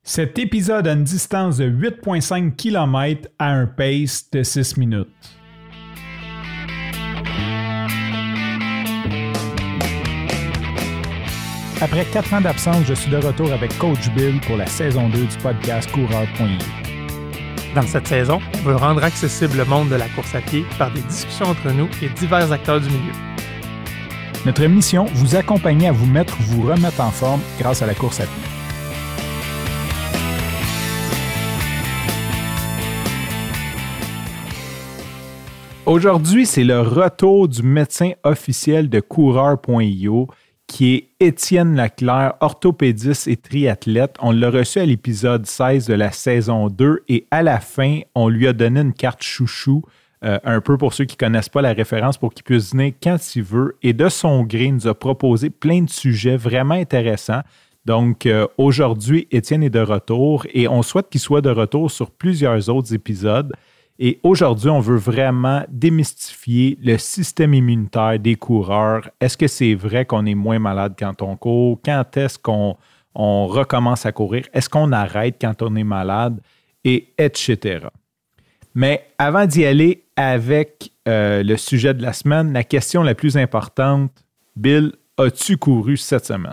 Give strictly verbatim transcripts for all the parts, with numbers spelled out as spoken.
Cet épisode a une distance de huit virgule cinq kilomètres à un pace de six minutes. Après quatre ans d'absence, je suis de retour avec Coach Bill pour la saison deux du podcast Coureur point I O. Dans cette saison, on veut rendre accessible le monde de la course à pied par des discussions entre nous et divers acteurs du milieu. Notre mission, vous accompagner à vous mettre ou vous remettre en forme grâce à la course à pied. Aujourd'hui, c'est le retour du médecin officiel de Coureur point I O, qui est Étienne Leclerc, orthopédiste et triathlète. On l'a reçu à l'épisode seize de la saison deux et à la fin, on lui a donné une carte chouchou, euh, un peu pour ceux qui ne connaissent pas la référence, pour qu'il puisse venir quand il veut. Et de son gré, il nous a proposé plein de sujets vraiment intéressants. Donc, euh, aujourd'hui, Étienne est de retour et on souhaite qu'il soit de retour sur plusieurs autres épisodes. Et aujourd'hui, on veut vraiment démystifier le système immunitaire des coureurs. Est-ce que c'est vrai qu'on est moins malade quand on court? Quand est-ce qu'on on recommence à courir? Est-ce qu'on arrête quand on est malade? Et et cetera. Mais avant d'y aller avec euh, le sujet de la semaine, la question la plus importante, Bill, as-tu couru cette semaine?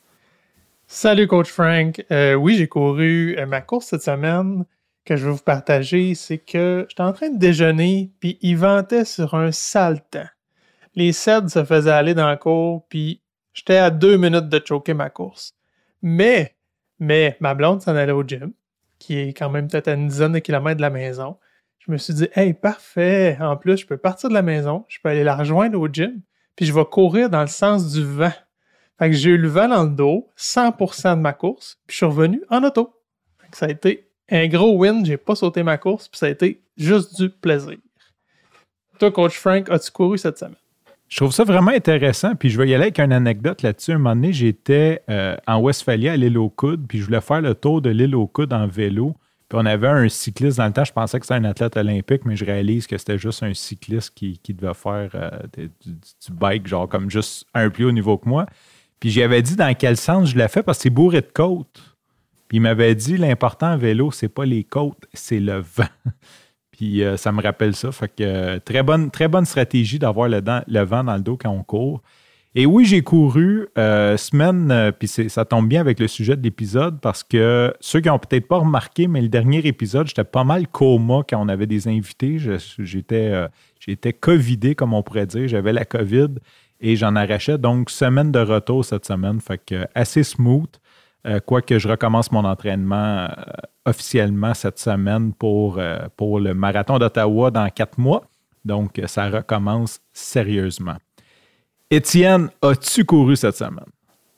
Salut Coach Frank. Euh, oui, j'ai couru euh, ma course cette semaine. Que je veux vous partager, c'est que j'étais en train de déjeuner, puis il ventait sur un sale temps. Les cèdres se faisaient aller dans la cour, puis j'étais à deux minutes de choquer ma course. Mais, mais, ma blonde s'en allait au gym, qui est quand même peut-être à une dizaine de kilomètres de la maison. Je me suis dit, hey, parfait! En plus, je peux partir de la maison, je peux aller la rejoindre au gym, puis je vais courir dans le sens du vent. Fait que j'ai eu le vent dans le dos, cent pour cent de ma course, puis je suis revenu en auto. Fait que ça a été un gros win, j'ai pas sauté ma course, puis ça a été juste du plaisir. Toi, Coach Frank, as-tu couru cette semaine? Je trouve ça vraiment intéressant, puis je vais y aller avec une anecdote là-dessus. Un moment donné, j'étais euh, en Westphalie à l'île aux Coudes, puis je voulais faire le tour de l'île aux Coudes en vélo. Puis on avait un cycliste dans le temps, je pensais que c'était un athlète olympique, mais je réalise que c'était juste un cycliste qui, qui devait faire euh, du, du bike, genre comme juste un plus haut niveau que moi. Puis j'avais dit dans quel sens je l'ai fait, parce que c'est bourré de côtes. Puis il m'avait dit, l'important en vélo, c'est pas les côtes, c'est le vent. Puis euh, ça me rappelle ça. Fait que euh, très bonne, très bonne stratégie d'avoir le, dent, le vent dans le dos quand on court. Et oui, j'ai couru euh, semaine, euh, puis ça tombe bien avec le sujet de l'épisode parce que ceux qui n'ont peut-être pas remarqué, mais le dernier épisode, j'étais pas mal coma quand on avait des invités. Je, j'étais, euh, j'étais covidé, comme on pourrait dire. J'avais la COVID et j'en arrachais. Donc, semaine de retour cette semaine. Fait que assez smooth. Euh, quoique je recommence mon entraînement euh, officiellement cette semaine pour, euh, pour le marathon d'Ottawa dans quatre mois. Donc, euh, ça recommence sérieusement. Étienne, as-tu couru cette semaine?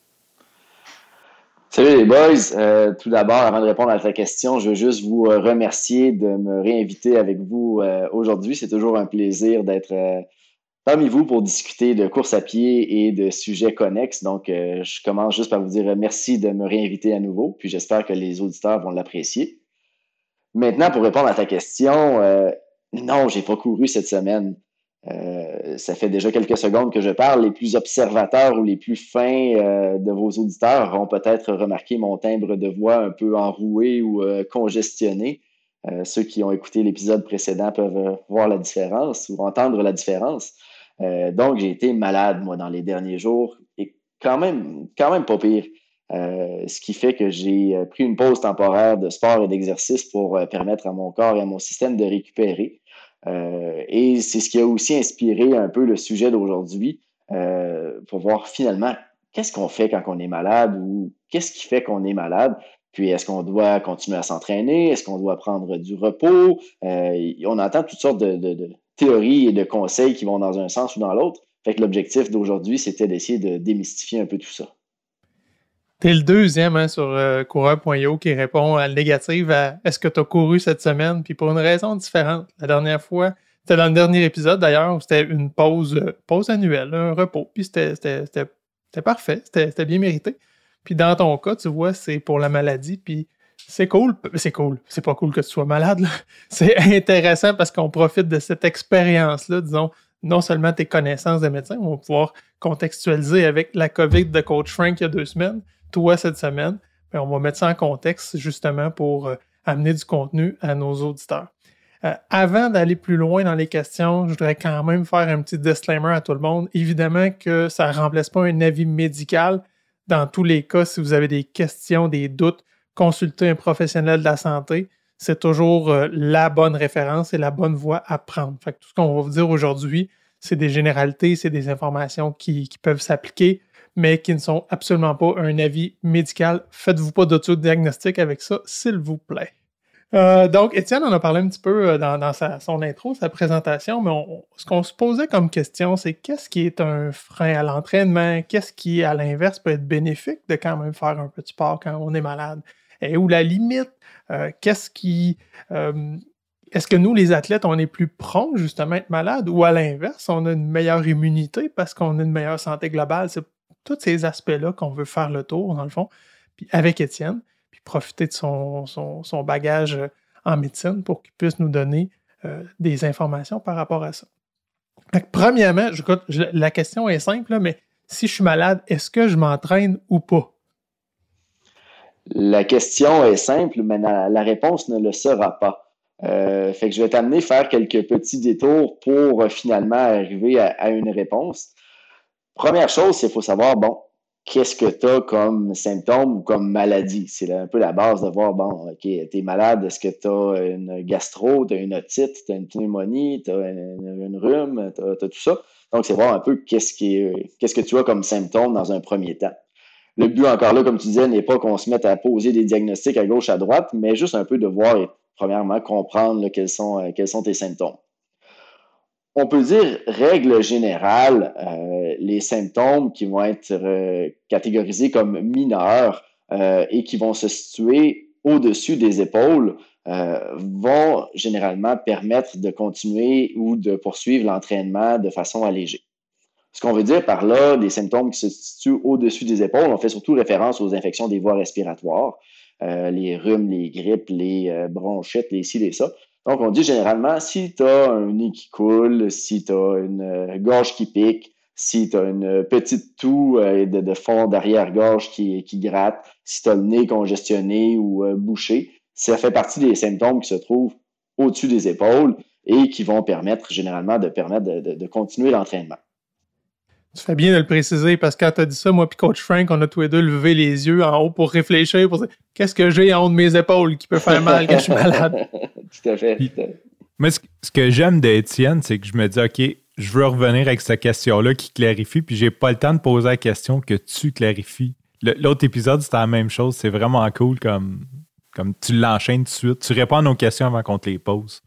Salut les boys. Euh, tout d'abord, avant de répondre à ta question, je veux juste vous remercier de me réinviter avec vous euh, aujourd'hui. C'est toujours un plaisir d'être euh, parmi vous pour discuter de course à pied et de sujets connexes. Donc, euh, je commence juste par vous dire merci de me réinviter à nouveau. Puis, j'espère que les auditeurs vont l'apprécier. Maintenant, pour répondre à ta question, euh, non, j'ai pas couru cette semaine. Euh, ça fait déjà quelques secondes que je parle. Les plus observateurs ou les plus fins euh, de vos auditeurs auront peut-être remarqué mon timbre de voix un peu enroué ou euh, congestionné. Euh, ceux qui ont écouté l'épisode précédent peuvent voir la différence ou entendre la différence. Euh, donc, j'ai été malade, moi, dans les derniers jours, et quand même, quand même pas pire. Euh, ce qui fait que j'ai pris une pause temporaire de sport et d'exercice pour euh, permettre à mon corps et à mon système de récupérer. Euh, et c'est ce qui a aussi inspiré un peu le sujet d'aujourd'hui, euh, pour voir finalement qu'est-ce qu'on fait quand on est malade ou qu'est-ce qui fait qu'on est malade. Puis, est-ce qu'on doit continuer à s'entraîner? Est-ce qu'on doit prendre du repos? Euh, on entend toutes sortes de, de, de théories et de conseils qui vont dans un sens ou dans l'autre. Fait que l'objectif d'aujourd'hui, c'était d'essayer de démystifier un peu tout ça. T'es le deuxième hein, sur euh, Coureur point I O qui répond à la négative à « Est-ce que tu as couru cette semaine? » Puis pour une raison différente. La dernière fois, c'était dans le dernier épisode d'ailleurs, où c'était une pause, euh, pause annuelle, un repos. Puis c'était, c'était, c'était, c'était parfait, c'était, c'était bien mérité. Puis dans ton cas, tu vois, c'est pour la maladie, puis c'est cool. C'est cool. C'est pas cool que tu sois malade, là. C'est intéressant parce qu'on profite de cette expérience-là, disons, non seulement tes connaissances de médecin, on va pouvoir contextualiser avec la COVID de Coach Frank il y a deux semaines, toi cette semaine, mais on va mettre ça en contexte justement pour euh, amener du contenu à nos auditeurs. Euh, avant d'aller plus loin dans les questions, je voudrais quand même faire un petit disclaimer à tout le monde. Évidemment que ça ne remplace pas un avis médical. Dans tous les cas, si vous avez des questions, des doutes, consultez un professionnel de la santé. C'est toujours euh, la bonne référence et la bonne voie à prendre. Fait que tout ce qu'on va vous dire aujourd'hui, c'est des généralités, c'est des informations qui, qui peuvent s'appliquer, mais qui ne sont absolument pas un avis médical. Faites-vous pas d'autodiagnostic avec ça, s'il vous plaît. Euh, donc, Étienne en a parlé un petit peu dans, dans sa, son intro, sa présentation, mais on, ce qu'on se posait comme question, c'est qu'est-ce qui est un frein à l'entraînement? Qu'est-ce qui, à l'inverse, peut être bénéfique de quand même faire un peu de sport quand on est malade? Et où la limite? Euh, qu'est-ce qui... Euh, est-ce que nous, les athlètes, on est plus prompts justement à être malades ou à l'inverse, on a une meilleure immunité parce qu'on a une meilleure santé globale? C'est tous ces aspects-là qu'on veut faire le tour, dans le fond, puis avec Étienne, puis profiter de son, son, son bagage en médecine pour qu'il puisse nous donner euh, des informations par rapport à ça. Donc, premièrement, je, je, la question est simple, là, mais si je suis malade, est-ce que je m'entraîne ou pas? La question est simple, mais la, la réponse ne le sera pas. Euh, fait que je vais t'amener faire quelques petits détours pour euh, finalement arriver à, à une réponse. Première chose, c'est qu'il faut savoir, bon, qu'est-ce que tu as comme symptômes ou comme maladie? C'est un peu la base de voir, bon, OK, tu es malade, est-ce que tu as une gastro, tu as une otite, tu as une pneumonie, tu as une, une rhume, tu as, as tout ça. Donc, c'est voir un peu qu'est-ce, qui est, qu'est-ce que tu as comme symptômes dans un premier temps. Le but, encore là, comme tu disais, n'est pas qu'on se mette à poser des diagnostics à gauche, à droite, mais juste un peu de voir et, premièrement, comprendre là, quels sont, euh, quels sont tes symptômes. On peut dire, règle générale, euh, les symptômes qui vont être euh, catégorisés comme mineurs euh, et qui vont se situer au-dessus des épaules euh, vont généralement permettre de continuer ou de poursuivre l'entraînement de façon allégée. Ce qu'on veut dire par là, des symptômes qui se situent au-dessus des épaules, on fait surtout référence aux infections des voies respiratoires, euh, les rhumes, les grippes, les euh, bronchites, les ci, les ça. Donc, on dit généralement, si tu as un nez qui coule, si tu as une euh, gorge qui pique, si tu as une petite toux euh, de, de fond d'arrière-gorge qui, qui gratte, si tu as le nez congestionné ou euh, bouché, ça fait partie des symptômes qui se trouvent au-dessus des épaules et qui vont permettre généralement de permettre de, de, de continuer l'entraînement. Tu fais bien de le préciser parce que quand tu as dit ça, moi puis Coach Frank, on a tous les deux levé les yeux en haut pour réfléchir, pour dire qu'est-ce que j'ai en haut de mes épaules qui peut faire mal quand je suis malade. Tout à fait. Puis, tout à fait. moi, ce, ce que j'aime d'Étienne, c'est que je me dis, OK, je veux revenir avec cette question-là qui clarifie, puis j'ai pas le temps de poser la question que tu clarifies. Le, l'autre épisode, c'était la même chose. C'est vraiment cool comme, comme tu l'enchaînes tout de suite. Tu réponds à nos questions avant qu'on te les pose.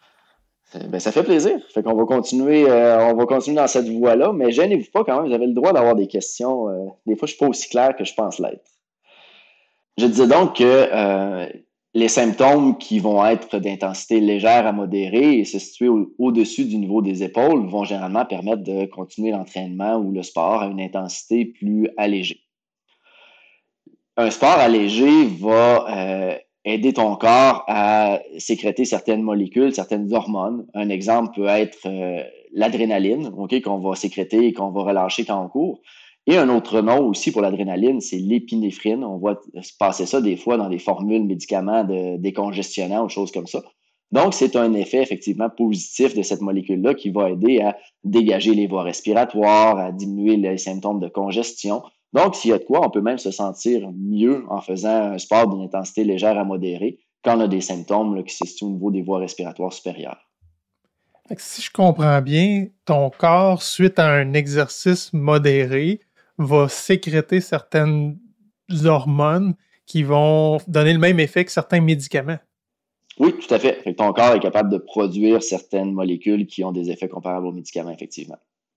Ben, ça fait plaisir. Fait qu'on va continuer, euh, on va continuer dans cette voie-là, mais gênez-vous pas quand même, vous avez le droit d'avoir des questions. Euh, des fois, je suis pas aussi clair que je pense l'être. Je disais donc que euh, les symptômes qui vont être d'intensité légère à modérée et se situer au- au-dessus du niveau des épaules vont généralement permettre de continuer l'entraînement ou le sport à une intensité plus allégée. Un sport allégé va euh, aider ton corps à sécréter certaines molécules, certaines hormones. Un exemple peut être euh, l'adrénaline, ok, qu'on va sécréter et qu'on va relâcher quand on court. Et un autre nom aussi pour l'adrénaline, c'est l'épinéphrine. On voit se passer ça des fois dans des formules médicaments de décongestionnants ou choses comme ça. Donc, c'est un effet effectivement positif de cette molécule-là qui va aider à dégager les voies respiratoires, à diminuer les symptômes de congestion. Donc, s'il y a de quoi, on peut même se sentir mieux en faisant un sport d'une intensité légère à modérée quand on a des symptômes là, qui se situent au niveau des voies respiratoires supérieures. Fait que si je comprends bien, ton corps, suite à un exercice modéré, va sécréter certaines hormones qui vont donner le même effet que certains médicaments. Oui, tout à fait. Fait que ton corps est capable de produire certaines molécules qui ont des effets comparables aux médicaments, effectivement.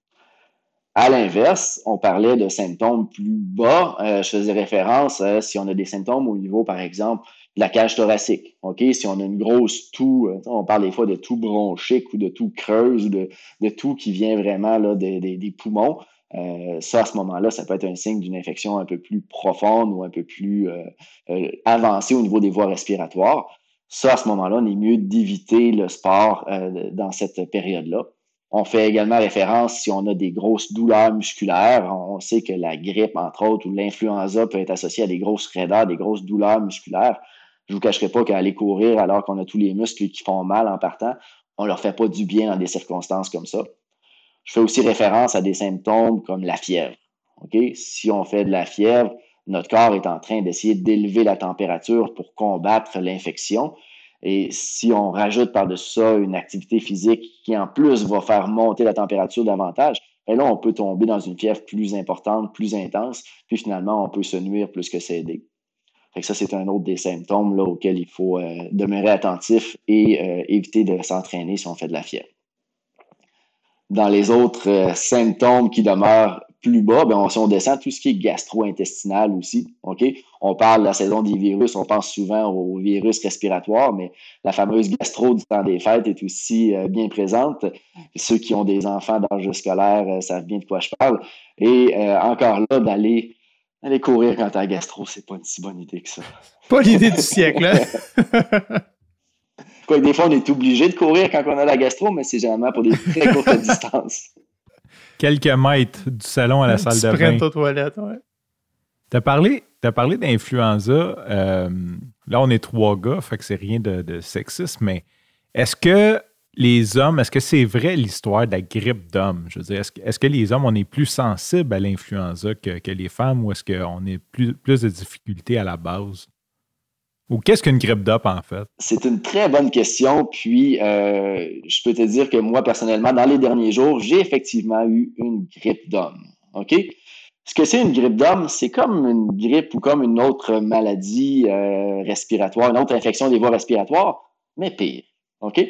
À l'inverse, on parlait de symptômes plus bas. Euh, je faisais référence à si on a des symptômes au niveau, par exemple, de la cage thoracique. Ok, si on a une grosse toux, euh, on parle des fois de toux bronchique ou de toux creuse ou de, de toux qui vient vraiment là, des, des, des poumons. Euh, ça, à ce moment-là, ça peut être un signe d'une infection un peu plus profonde ou un peu plus euh, euh, avancée au niveau des voies respiratoires. Ça, à ce moment-là, on est mieux d'éviter le sport euh, dans cette période-là. On fait également référence si on a des grosses douleurs musculaires. On sait que la grippe, entre autres, ou l'influenza peut être associée à des grosses raideurs, des grosses douleurs musculaires. Je vous cacherai pas qu'aller courir alors qu'on a tous les muscles qui font mal en partant, on leur fait pas du bien dans des circonstances comme ça. Je fais aussi référence à des symptômes comme la fièvre. Okay? Si on fait de la fièvre, notre corps est en train d'essayer d'élever la température pour combattre l'infection. Et si on rajoute par-dessus ça une activité physique qui, en plus, va faire monter la température davantage, bien là, on peut tomber dans une fièvre plus importante, plus intense, puis finalement, on peut se nuire plus que s'aider. Fait que ça, c'est un autre des symptômes là, auxquels il faut euh, demeurer attentif et euh, éviter de s'entraîner si on fait de la fièvre. Dans les autres euh, symptômes qui demeurent plus bas, ben on, si on descend tout ce qui est gastro-intestinal aussi, OK? On parle de la saison des virus, on pense souvent aux virus respiratoires, mais la fameuse gastro du temps des fêtes est aussi euh, bien présente. Ceux qui ont des enfants d'âge scolaire euh, savent bien de quoi je parle. Et euh, encore là, d'aller, d'aller courir quand t'as la gastro, c'est pas une si bonne idée que ça. Pas l'idée du siècle, hein? Quoi, des fois, on est obligé de courir quand on a la gastro, mais c'est généralement pour des très courtes distances. Quelques mètres du salon à la salle de bain. Tu aux toilettes, ouais. Tu as parlé, t'as parlé d'influenza. Euh, là, on est trois gars, fait que c'est rien de, de sexiste, mais est-ce que les hommes, est-ce que c'est vrai l'histoire de la grippe d'hommes? Je veux dire, est-ce que, est-ce que les hommes, on est plus sensibles à l'influenza que, que les femmes ou est-ce qu'on a plus, plus de difficultés à la base? Ou qu'est-ce qu'une grippe d'homme, en fait? C'est une très bonne question. Puis, euh, je peux te dire que moi, personnellement, dans les derniers jours, j'ai effectivement eu une grippe d'homme. OK? Ce que c'est une grippe d'homme, c'est comme une grippe ou comme une autre maladie euh, respiratoire, une autre infection des voies respiratoires, mais pire. OK?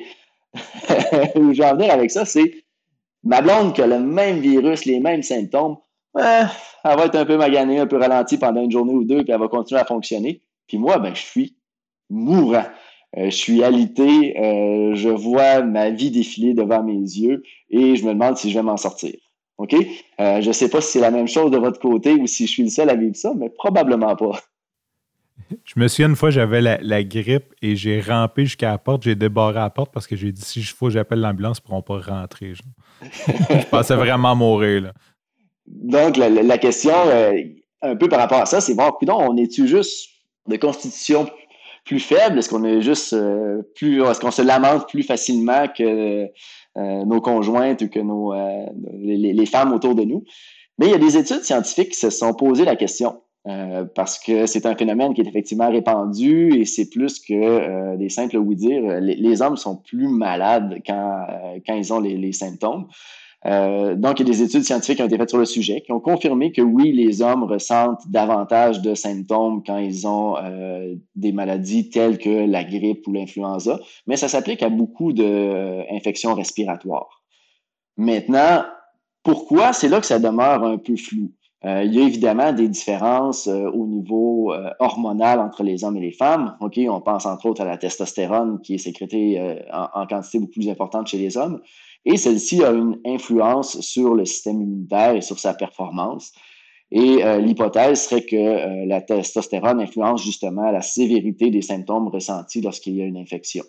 Où je vais en venir avec ça, c'est ma blonde qui a le même virus, les mêmes symptômes, euh, elle va être un peu maganée, un peu ralentie pendant une journée ou deux, puis elle va continuer à fonctionner. Puis moi, ben, je suis mourant. Euh, je suis alité, euh, je vois ma vie défiler devant mes yeux et je me demande si je vais m'en sortir. OK? Euh, je ne sais pas si c'est la même chose de votre côté ou si je suis le seul à vivre ça, mais probablement pas. Je me souviens une fois, j'avais la, la grippe et j'ai rampé jusqu'à la porte, j'ai débarré la porte parce que j'ai dit si il faut, j'appelle l'ambulance, ils ne pourront pas rentrer. Je pensais vraiment mourir. Là. Donc, la, la question, euh, un peu par rapport à ça, c'est voir, coudonc, on est-tu juste de constitution plus faible? Est-ce qu'on est juste euh, plus, est-ce qu'on se lamente plus facilement que euh, nos conjointes ou que nos, euh, les, les femmes autour de nous? Mais il y a des études scientifiques qui se sont posées la question euh, parce que c'est un phénomène qui est effectivement répandu et c'est plus que euh, des simples oui-dire. Les, les hommes sont plus malades quand, euh, quand ils ont les, les symptômes. Euh, donc, il y a des études scientifiques qui ont été faites sur le sujet qui ont confirmé que oui, les hommes ressentent davantage de symptômes quand ils ont euh, des maladies telles que la grippe ou l'influenza, mais ça s'applique à beaucoup d'infections euh, respiratoires. Maintenant, pourquoi? C'est là que ça demeure un peu flou. Euh, il y a évidemment des différences euh, au niveau euh, hormonal entre les hommes et les femmes. OK, on pense entre autres à la testostérone qui est sécrétée euh, en, en quantité beaucoup plus importante chez les hommes. Et celle-ci a une influence sur le système immunitaire et sur sa performance. Et euh, l'hypothèse serait que euh, la testostérone influence justement la sévérité des symptômes ressentis lorsqu'il y a une infection.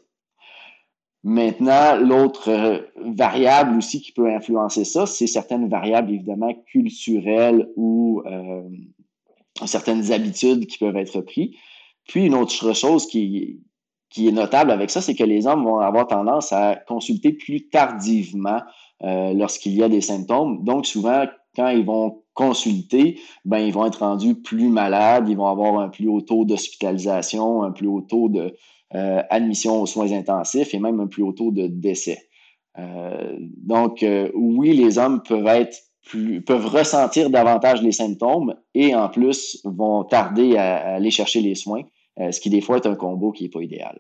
Maintenant, l'autre euh, variable aussi qui peut influencer ça, c'est certaines variables évidemment culturelles ou euh, certaines habitudes qui peuvent être prises. Puis une autre chose qui qui est notable avec ça, c'est que les hommes vont avoir tendance à consulter plus tardivement euh, lorsqu'il y a des symptômes. Donc, souvent, quand ils vont consulter, ben ils vont être rendus plus malades, ils vont avoir un plus haut taux d'hospitalisation, un plus haut taux de euh, admission aux soins intensifs et même un plus haut taux de décès. Euh, donc, euh, oui, les hommes peuvent être plus, peuvent ressentir davantage les symptômes et en plus vont tarder à, à aller chercher les soins. Euh, ce qui, des fois, est un combo qui n'est pas idéal.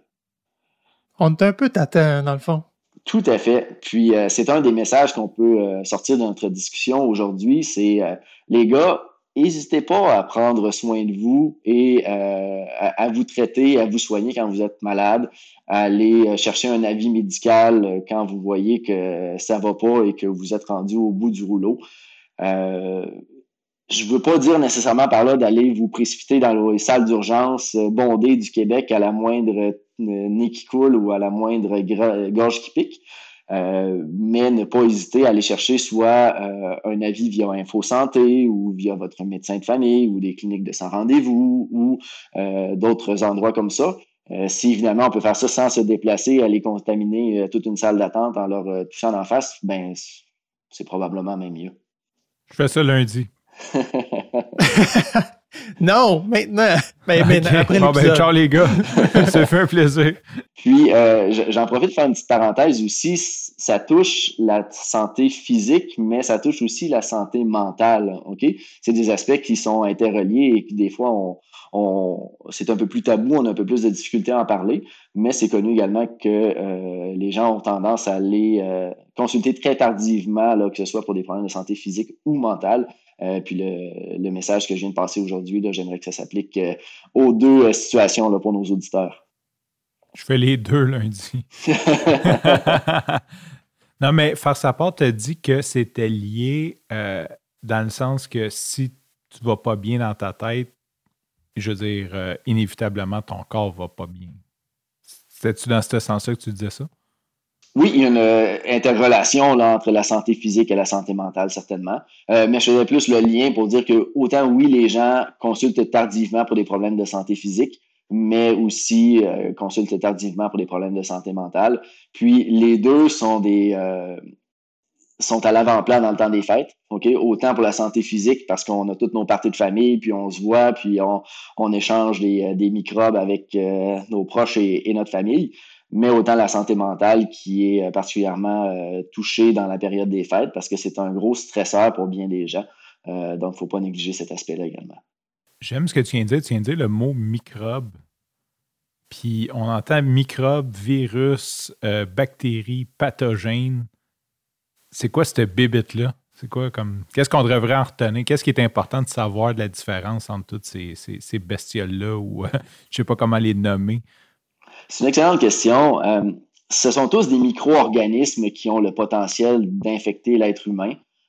On est un peu tâtin, dans le fond. Tout à fait. Puis, euh, c'est un des messages qu'on peut euh, sortir de notre discussion aujourd'hui. C'est, euh, les gars, n'hésitez pas à prendre soin de vous et euh, à, à vous traiter, à vous soigner quand vous êtes malade, à aller chercher un avis médical quand vous voyez que ça ne va pas et que vous êtes rendu au bout du rouleau. Euh, Je ne veux pas dire nécessairement par là d'aller vous précipiter dans les salles d'urgence bondées du Québec à la moindre nez qui coule ou à la moindre gorge qui pique. euh, mais ne pas hésiter à aller chercher soit euh, un avis via Info Santé ou via votre médecin de famille ou des cliniques de sans rendez-vous ou euh, d'autres endroits comme ça. Euh, si évidemment on peut faire ça sans se déplacer, aller contaminer euh, toute une salle d'attente en leur euh, touchant en face, ben c'est probablement même mieux. Je fais ça lundi. Non, maintenant. Ben, okay. maintenant après bon, l'épisode. Ben, ciao les gars. Ça fait un plaisir. Puis, euh, j'en profite de faire une petite parenthèse aussi. Ça touche la santé physique, mais ça touche aussi la santé mentale. OK? C'est des aspects qui sont interreliés et qui, des fois, on, on, c'est un peu plus tabou, on a un peu plus de difficultés à en parler, mais c'est connu également que euh, les gens ont tendance à aller euh, consulter très tardivement, là, que ce soit pour des problèmes de santé physique ou mentale. Euh, puis le, le message que je viens de passer aujourd'hui, là, j'aimerais que ça s'applique euh, aux deux euh, situations là, pour nos auditeurs. Je fais les deux lundi. Non, mais Faire sa part t'a dit que c'était lié euh, dans le sens que si tu ne vas pas bien dans ta tête, je veux dire, euh, inévitablement, ton corps ne va pas bien. C'était-tu dans ce sens-là que tu disais ça? Oui, il y a une euh, interrelation là, entre la santé physique et la santé mentale, certainement. Euh, mais je faisais plus le lien pour dire que autant, oui, les gens consultent tardivement pour des problèmes de santé physique, mais aussi euh, consultent tardivement pour des problèmes de santé mentale. Puis les deux sont des euh, sont à l'avant-plan dans le temps des fêtes, ok. Autant pour la santé physique parce qu'on a toutes nos parties de famille, puis on se voit, puis on, on échange des, des microbes avec euh, nos proches et, et notre famille. Mais autant la santé mentale qui est particulièrement euh, touchée dans la période des fêtes parce que c'est un gros stresseur pour bien des gens. Euh, donc, il ne faut pas négliger cet aspect-là également. J'aime ce que tu viens de dire. Tu viens de dire le mot microbe. Puis on entend microbe, virus, euh, bactéries, pathogènes. C'est quoi cette bibite-là? C'est quoi comme. Qu'est-ce qu'on devrait en retenir? Qu'est-ce qui est important de savoir de la différence entre toutes ces, ces, ces bestioles-là ou euh, je ne sais pas comment les nommer? C'est une excellente question. Euh, ce sont tous des micro-organismes qui ont le potentiel d'infecter l'être humain.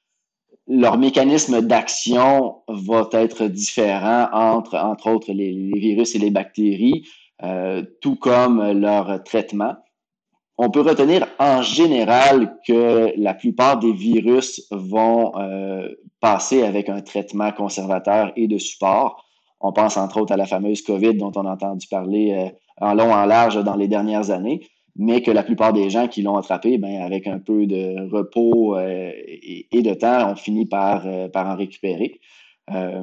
Leur mécanisme d'action va être différent entre, entre autres, les, les virus et les bactéries, euh, tout comme leur traitement. On peut retenir en général que la plupart des virus vont euh, passer avec un traitement conservateur et de support. On pense entre autres à la fameuse COVID dont on a entendu parler euh, en long, en large dans les dernières années, mais que la plupart des gens qui l'ont attrapé, ben, avec un peu de repos euh, et, et de temps, ont fini par, euh, par en récupérer. Euh,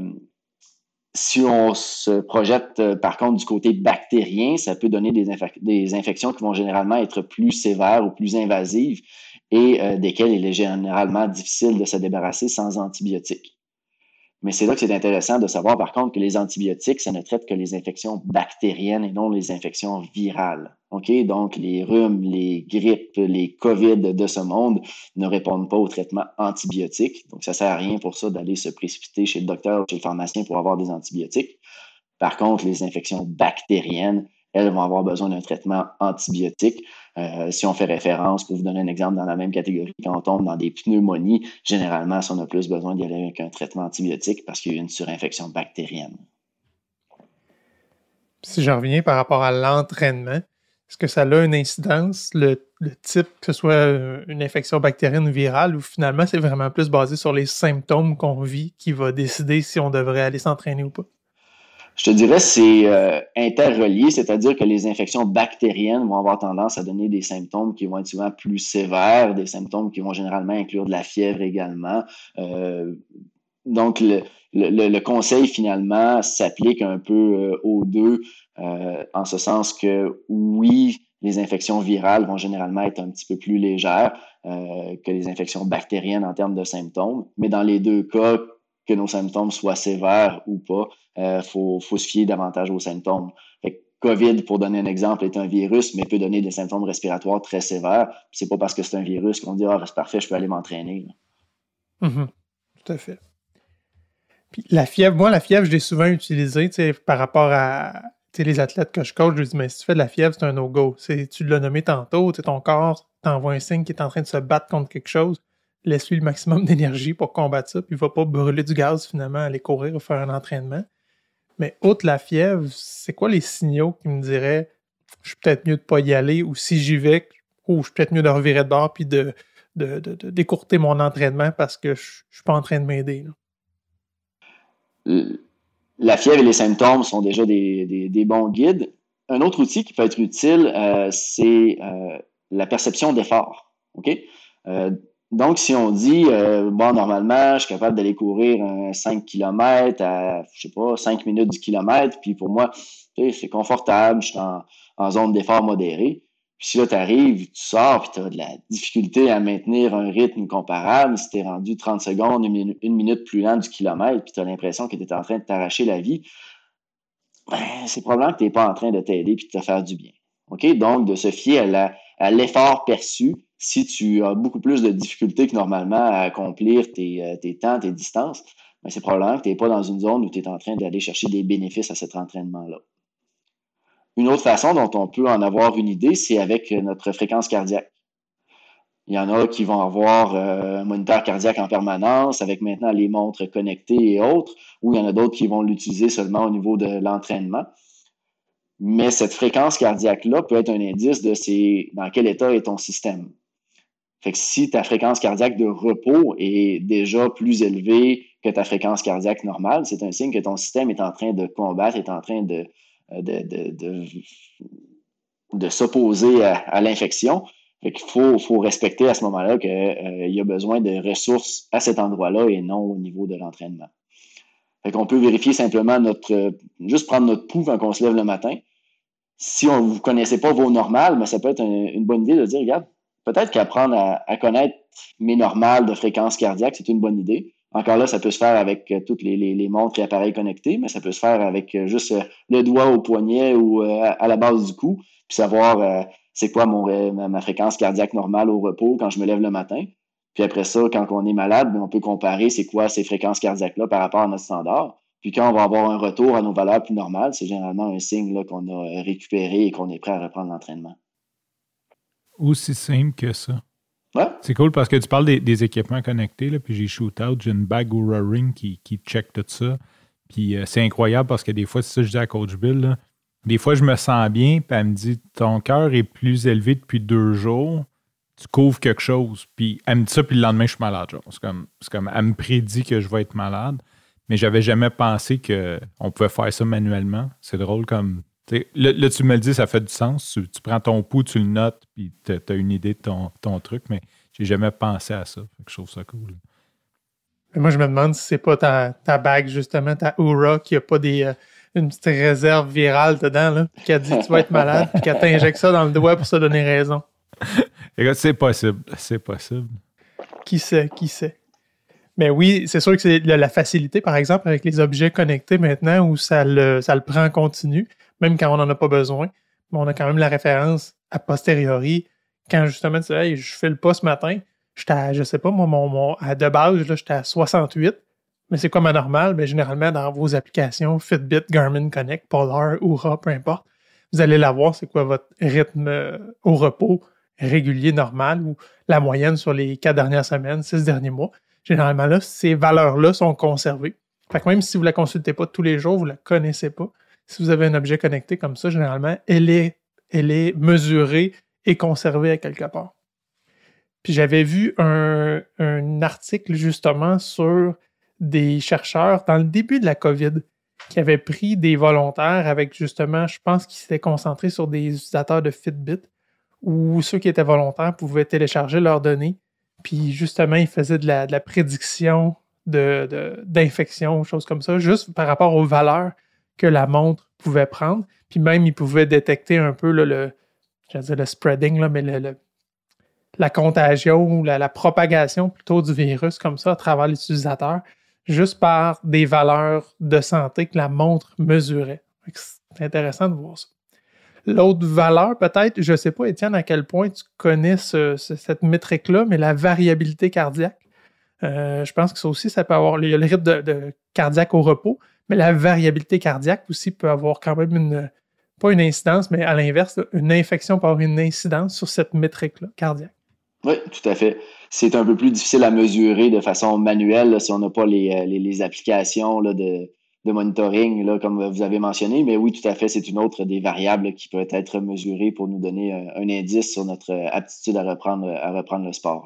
Si on se projette, euh, par contre, du côté bactérien, ça peut donner des, inf- des infections qui vont généralement être plus sévères ou plus invasives et euh, desquelles il est généralement difficile de se débarrasser sans antibiotiques. Mais c'est là que c'est intéressant de savoir, par contre, que les antibiotiques, ça ne traite que les infections bactériennes et non les infections virales. OK? Donc, les rhumes, les grippes, les COVID de ce monde ne répondent pas au traitement antibiotique. Donc, ça ne sert à rien pour ça d'aller se précipiter chez le docteur ou chez le pharmacien pour avoir des antibiotiques. Par contre, les infections bactériennes, elles vont avoir besoin d'un traitement antibiotique. Euh, si on fait référence, pour vous donner un exemple dans la même catégorie, quand on tombe dans des pneumonies, généralement, si on a plus besoin d'y aller avec un traitement antibiotique parce qu'il y a une surinfection bactérienne. Si je reviens par rapport à l'entraînement, est-ce que ça a une incidence, le, le type, que ce soit une infection bactérienne ou virale, ou finalement c'est vraiment plus basé sur les symptômes qu'on vit qui va décider si on devrait aller s'entraîner ou pas? Je te dirais c'est euh, interrelié, c'est-à-dire que les infections bactériennes vont avoir tendance à donner des symptômes qui vont être souvent plus sévères, des symptômes qui vont généralement inclure de la fièvre également. Euh, donc, le, le, le conseil finalement s'applique un peu euh, aux deux, euh, en ce sens que oui, les infections virales vont généralement être un petit peu plus légères euh, que les infections bactériennes en termes de symptômes, mais dans les deux cas, que nos symptômes soient sévères ou pas, il euh, faut, faut se fier davantage aux symptômes. Fait que COVID, pour donner un exemple, est un virus, mais peut donner des symptômes respiratoires très sévères. C'est pas parce que c'est un virus qu'on dit « Ah, c'est parfait, je peux aller m'entraîner. » Mm-hmm. Tout à fait. Puis la fièvre, moi, la fièvre, je l'ai souvent utilisée par rapport à les athlètes que je coach. Je dis, mais si tu fais de la fièvre, c'est un no-go. C'est, tu l'as nommé tantôt, ton corps t'envoie un signe qu'il est en train de se battre contre quelque chose. Laisse-lui le maximum d'énergie pour combattre ça, puis il va pas brûler du gaz finalement, aller courir ou faire un entraînement. Mais outre la fièvre, c'est quoi les signaux qui me diraient je suis peut-être mieux de pas y aller, ou si j'y vais, oh, je suis peut-être mieux de revirer de bord puis de, de, de, de d'écourter mon entraînement parce que je ne suis pas en train de m'aider. Là. La fièvre et les symptômes sont déjà des, des, des bons guides. Un autre outil qui peut être utile, euh, c'est euh, la perception d'effort. Okay? Euh, donc, si on dit, euh, bon, normalement, je suis capable d'aller courir un cinq kilomètres à, je sais pas, cinq minutes du kilomètre, puis pour moi, c'est confortable, je suis en, en zone d'effort modéré. Puis si là, tu arrives, tu sors, puis tu as de la difficulté à maintenir un rythme comparable, si tu es rendu trente secondes, une, une minute plus lent du kilomètre, puis tu as l'impression que tu es en train de t'arracher la vie, ben, c'est probablement que tu n'es pas en train de t'aider et de te faire du bien. Okay? Donc, de se fier à, la, à l'effort perçu, si tu as beaucoup plus de difficultés que normalement à accomplir tes, tes temps, tes distances, ben, c'est probablement que tu n'es pas dans une zone où tu es en train d'aller chercher des bénéfices à cet entraînement-là. Une autre façon dont on peut en avoir une idée, c'est avec notre fréquence cardiaque. Il y en a qui vont avoir euh, un moniteur cardiaque en permanence, avec maintenant les montres connectées et autres, ou il y en a d'autres qui vont l'utiliser seulement au niveau de l'entraînement. Mais cette fréquence cardiaque-là peut être un indice de c'est dans quel état est ton système. Fait que si ta fréquence cardiaque de repos est déjà plus élevée que ta fréquence cardiaque normale, c'est un signe que ton système est en train de combattre, est en train de, de, de, de, de s'opposer à, à l'infection. Fait qu'il faut, faut respecter à ce moment-là qu'il euh, y a besoin de ressources à cet endroit-là et non au niveau de l'entraînement. Fait qu'on peut vérifier simplement notre, juste prendre notre pouls quand on se lève le matin. Si on, vous ne connaissez pas vos normales, mais ça peut être un, une bonne idée de dire, regarde, peut-être qu'apprendre à, à connaître mes normales de fréquence cardiaque, c'est une bonne idée. Encore là, ça peut se faire avec euh, toutes les, les, les montres et appareils connectés, mais ça peut se faire avec euh, juste euh, le doigt au poignet ou euh, à la base du cou, puis savoir euh, c'est quoi mon, ma, ma fréquence cardiaque normale au repos quand je me lève le matin. Puis après ça, quand on est malade, on peut comparer c'est quoi ces fréquences cardiaques-là par rapport à notre standard. Puis quand on va avoir un retour à nos valeurs plus normales, c'est généralement un signe là, qu'on a récupéré et qu'on est prêt à reprendre l'entraînement. Aussi simple que ça. Ouais. C'est cool parce que tu parles des, des équipements connectés, là, puis j'ai Shootout, j'ai une bague Oura Ring qui, qui check tout ça. Puis euh, c'est incroyable parce que des fois, c'est ça que je dis à Coach Bill, là, des fois, je me sens bien, puis elle me dit « Ton cœur est plus élevé depuis deux jours, tu couvres quelque chose. » Puis elle me dit ça, puis le lendemain, je suis malade. Genre. C'est comme, c'est comme, elle me prédit que je vais être malade, mais j'avais jamais pensé qu'on pouvait faire ça manuellement. C'est drôle comme... Là, là, tu me le dis, ça fait du sens. Tu, tu prends ton pouls, tu le notes, puis tu as une idée de ton, ton truc, mais j'ai jamais pensé à ça. Fait que je trouve ça cool. Mais moi, je me demande si c'est pas ta, ta bague, justement, ta Oura, qui a pas des, euh, une petite réserve virale dedans, là, puis qui a dit tu vas être malade, puis qu'elle t'injecte ça dans le doigt pour se donner raison. Écoute, c'est possible. C'est possible. Qui sait, qui sait. Mais oui, c'est sûr que c'est la facilité, par exemple, avec les objets connectés maintenant, où ça le, ça le prend en continu, même quand on n'en a pas besoin. Mais on a quand même la référence a posteriori. Quand justement tu dis hey, je fais le pas ce matin, j'étais à, je sais pas, moi, mon, mon, à de base, là, j'étais à soixante-huit. Mais c'est quoi ma normale? Ben, généralement, dans vos applications, Fitbit, Garmin Connect, Polar, Oura, peu importe, vous allez la voir, c'est quoi votre rythme euh, au repos régulier, normal, ou la moyenne sur les quatre dernières semaines, six derniers mois. Généralement, là, ces valeurs-là sont conservées. Fait que même si vous ne la consultez pas tous les jours, vous ne la connaissez pas, si vous avez un objet connecté comme ça, généralement, elle est, elle est mesurée et conservée à quelque part. Puis j'avais vu un, un article justement sur des chercheurs dans le début de la COVID qui avaient pris des volontaires avec justement, je pense qu'ils s'étaient concentrés sur des utilisateurs de Fitbit où ceux qui étaient volontaires pouvaient télécharger leurs données. Puis justement, ils faisaient de la, de la prédiction de, de, d'infection, choses comme ça, juste par rapport aux valeurs que la montre pouvait prendre. Puis même, ils pouvaient détecter un peu là, le, j'allais dire le spreading, là, mais le, le, la contagion ou la, la propagation plutôt du virus comme ça à travers l'utilisateur, juste par des valeurs de santé que la montre mesurait. C'est intéressant de voir ça. L'autre valeur, peut-être, je ne sais pas, Étienne, à quel point tu connais ce, ce, cette métrique-là, mais la variabilité cardiaque. Euh, je pense que ça aussi, ça peut avoir... Il y a le rythme de, de cardiaque au repos, mais la variabilité cardiaque aussi peut avoir quand même une... Pas une incidence, mais à l'inverse, une infection peut avoir une incidence sur cette métrique-là cardiaque. Oui, tout à fait. C'est un peu plus difficile à mesurer de façon manuelle là, si on n'a pas les, les, les applications là, de, de monitoring, là, comme vous avez mentionné. Mais oui, tout à fait, c'est une autre des variables là, qui peut être mesurée pour nous donner un, un indice sur notre aptitude à reprendre, à reprendre le sport.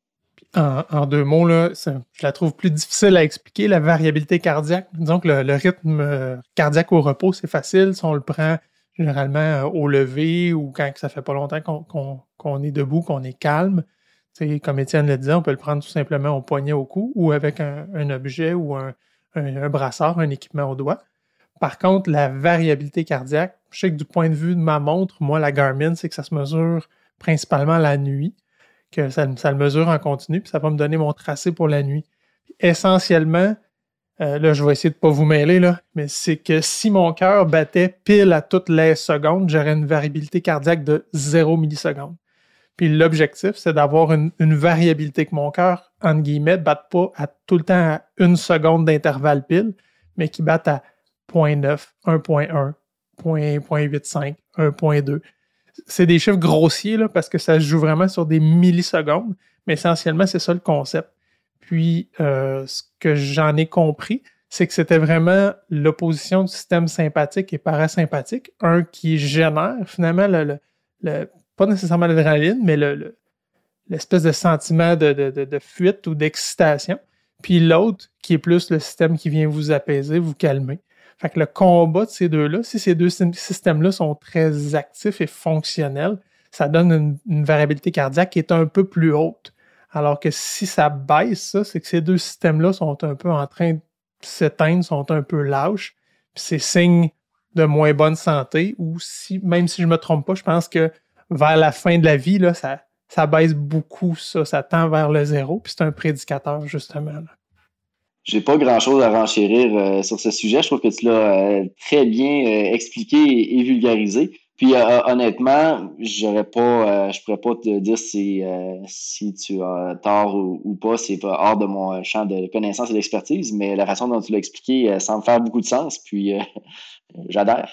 En, en deux mots, là, ça, je la trouve plus difficile à expliquer, la variabilité cardiaque. Disons que le, le rythme euh, cardiaque au repos, c'est facile. Si on le prend généralement euh, au lever ou quand ça fait pas longtemps qu'on, qu'on, qu'on est debout, qu'on est calme. T'sais, comme Étienne le disait, on peut le prendre tout simplement au poignet au cou ou avec un, un objet ou un, un, un brassard, un équipement au doigt. Par contre, la variabilité cardiaque, je sais que du point de vue de ma montre, moi, la Garmin, c'est que ça se mesure principalement la nuit, que ça, ça le mesure en continu, puis ça va me donner mon tracé pour la nuit. Puis essentiellement, euh, là, je vais essayer de ne pas vous mêler, là, mais c'est que si mon cœur battait pile à toutes les secondes, j'aurais une variabilité cardiaque de zéro milliseconde. Puis l'objectif, c'est d'avoir une, une variabilité que mon cœur, entre guillemets, ne batte pas à tout le temps à une seconde d'intervalle pile, mais qui batte à zéro virgule neuf, un virgule un, zéro virgule quatre-vingt-quinze, un virgule deux. C'est des chiffres grossiers là, parce que ça se joue vraiment sur des millisecondes, mais essentiellement, c'est ça le concept. Puis, euh, ce que j'en ai compris, c'est que c'était vraiment l'opposition du système sympathique et parasympathique, un qui génère finalement le, le, le pas nécessairement l'adrénaline, mais le, le, l'espèce de sentiment de, de, de, de fuite ou d'excitation. Puis l'autre, qui est plus le système qui vient vous apaiser, vous calmer. Fait que le combat de ces deux-là, si ces deux systèmes-là sont très actifs et fonctionnels, ça donne une, une variabilité cardiaque qui est un peu plus haute. Alors que si ça baisse, ça, c'est que ces deux systèmes-là sont un peu en train de s'éteindre, sont un peu lâches. Puis c'est signe de moins bonne santé. Ou si, même si je ne me trompe pas, je pense que vers la fin de la vie, là, ça, ça baisse beaucoup, ça. Ça tend vers le zéro. Puis c'est un prédicateur, justement. Là. J'ai pas grand-chose à renchérir euh, sur ce sujet. Je trouve que tu l'as euh, très bien euh, expliqué et, et vulgarisé. Puis euh, honnêtement, j'aurais pas, euh, je pourrais pas te dire si euh, si tu as tort ou, ou pas. C'est pas hors de mon champ de connaissance et d'expertise. Mais la façon dont tu l'as expliqué euh, semble faire beaucoup de sens. Puis euh, j'adhère.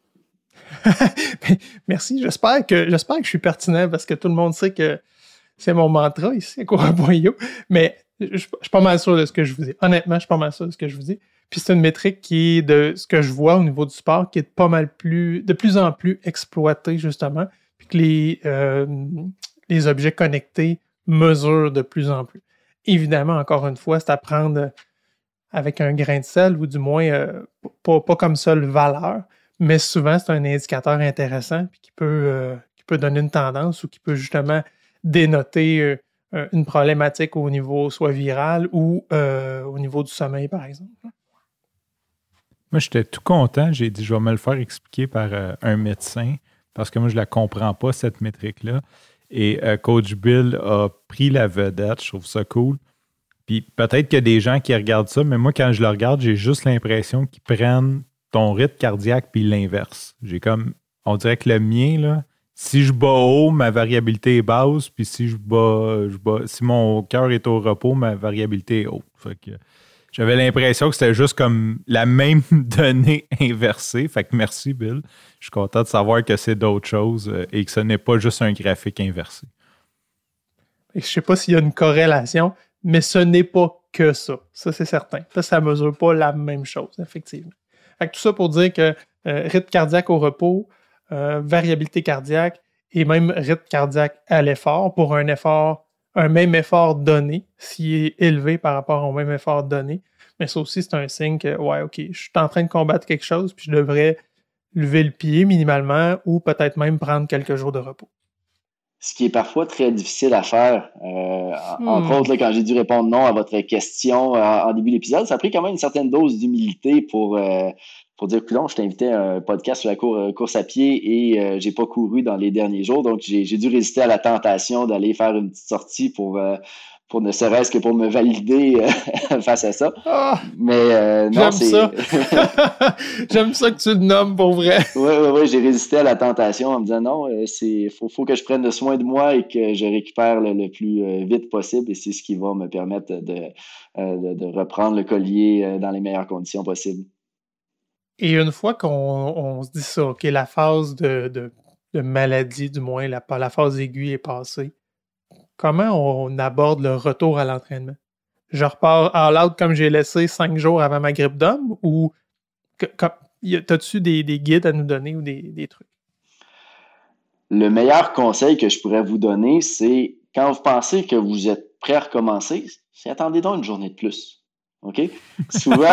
Merci. J'espère que j'espère que je suis pertinent parce que tout le monde sait que c'est mon mantra ici à Courant.io. Mais je, je suis pas mal sûr de ce que je vous dis. Honnêtement, je suis pas mal sûr de ce que je vous dis. Puis c'est une métrique qui est de ce que je vois au niveau du sport, qui est pas mal plus, de plus en plus exploitée, justement, puis que les, euh, les objets connectés mesurent de plus en plus. Évidemment, encore une fois, c'est à prendre avec un grain de sel, ou du moins euh, pas, pas comme seule valeur, mais souvent, c'est un indicateur intéressant puis qui peut, euh, qui peut donner une tendance ou qui peut justement dénoter euh, une problématique au niveau soit viral ou euh, au niveau du sommeil, par exemple. Moi, j'étais tout content. J'ai dit, je vais me le faire expliquer par euh, un médecin parce que moi, je ne la comprends pas, cette métrique-là. Et euh, Coach Bill a pris la vedette. Je trouve ça cool. Puis peut-être qu'il y a des gens qui regardent ça, mais moi, quand je le regarde, j'ai juste l'impression qu'ils prennent ton rythme cardiaque puis l'inverse. J'ai comme, on dirait que le mien, là, si je bats haut, ma variabilité est basse, puis si je bats, je bats si mon cœur est au repos, ma variabilité est haute. Fait que j'avais l'impression que c'était juste comme la même donnée inversée. Fait que merci, Bill. Je suis content de savoir que c'est d'autres choses et que ce n'est pas juste un graphique inversé. Je ne sais pas s'il y a une corrélation, mais ce n'est pas que ça. Ça, c'est certain. Ça, ça ne mesure pas la même chose, effectivement. Fait que tout ça pour dire que euh, rythme cardiaque au repos, euh, variabilité cardiaque et même rythme cardiaque à l'effort pour un effort, un même effort donné, s'il est élevé par rapport au même effort donné. Mais ça aussi, c'est un signe que, ouais, OK, je suis en train de combattre quelque chose, puis je devrais lever le pied minimalement ou peut-être même prendre quelques jours de repos. Ce qui est parfois très difficile à faire. Euh, hmm. Entre autres, là, quand j'ai dû répondre non à votre question euh, en début d'épisode, ça a pris quand même une certaine dose d'humilité pour euh, pour dire, coudonc, je t'invitais à un podcast sur la cour, course à pied et euh, j'ai pas couru dans les derniers jours, donc j'ai, j'ai dû résister à la tentation d'aller faire une petite sortie pour euh, pour ne serait-ce que pour me valider euh, face à ça. Oh, mais euh, non, j'aime c'est... ça. J'aime ça que tu le nommes pour vrai. Oui, oui, oui, j'ai résisté à la tentation en me disant non, euh, c'est faut, faut que je prenne soin de moi et que je récupère le, le plus euh, vite possible et c'est ce qui va me permettre de, euh, de, de reprendre le collier euh, dans les meilleures conditions possibles. Et une fois qu'on on se dit ça, OK, la phase de, de, de maladie, du moins, la, la phase aiguë est passée, comment on aborde le retour à l'entraînement? Je repars all out comme j'ai laissé cinq jours avant ma grippe d'homme ou As-tu des, des guides à nous donner ou des, des trucs? Le meilleur conseil que je pourrais vous donner, c'est quand vous pensez que vous êtes prêt à recommencer, c'est attendez donc une journée de plus. OK? Souvent,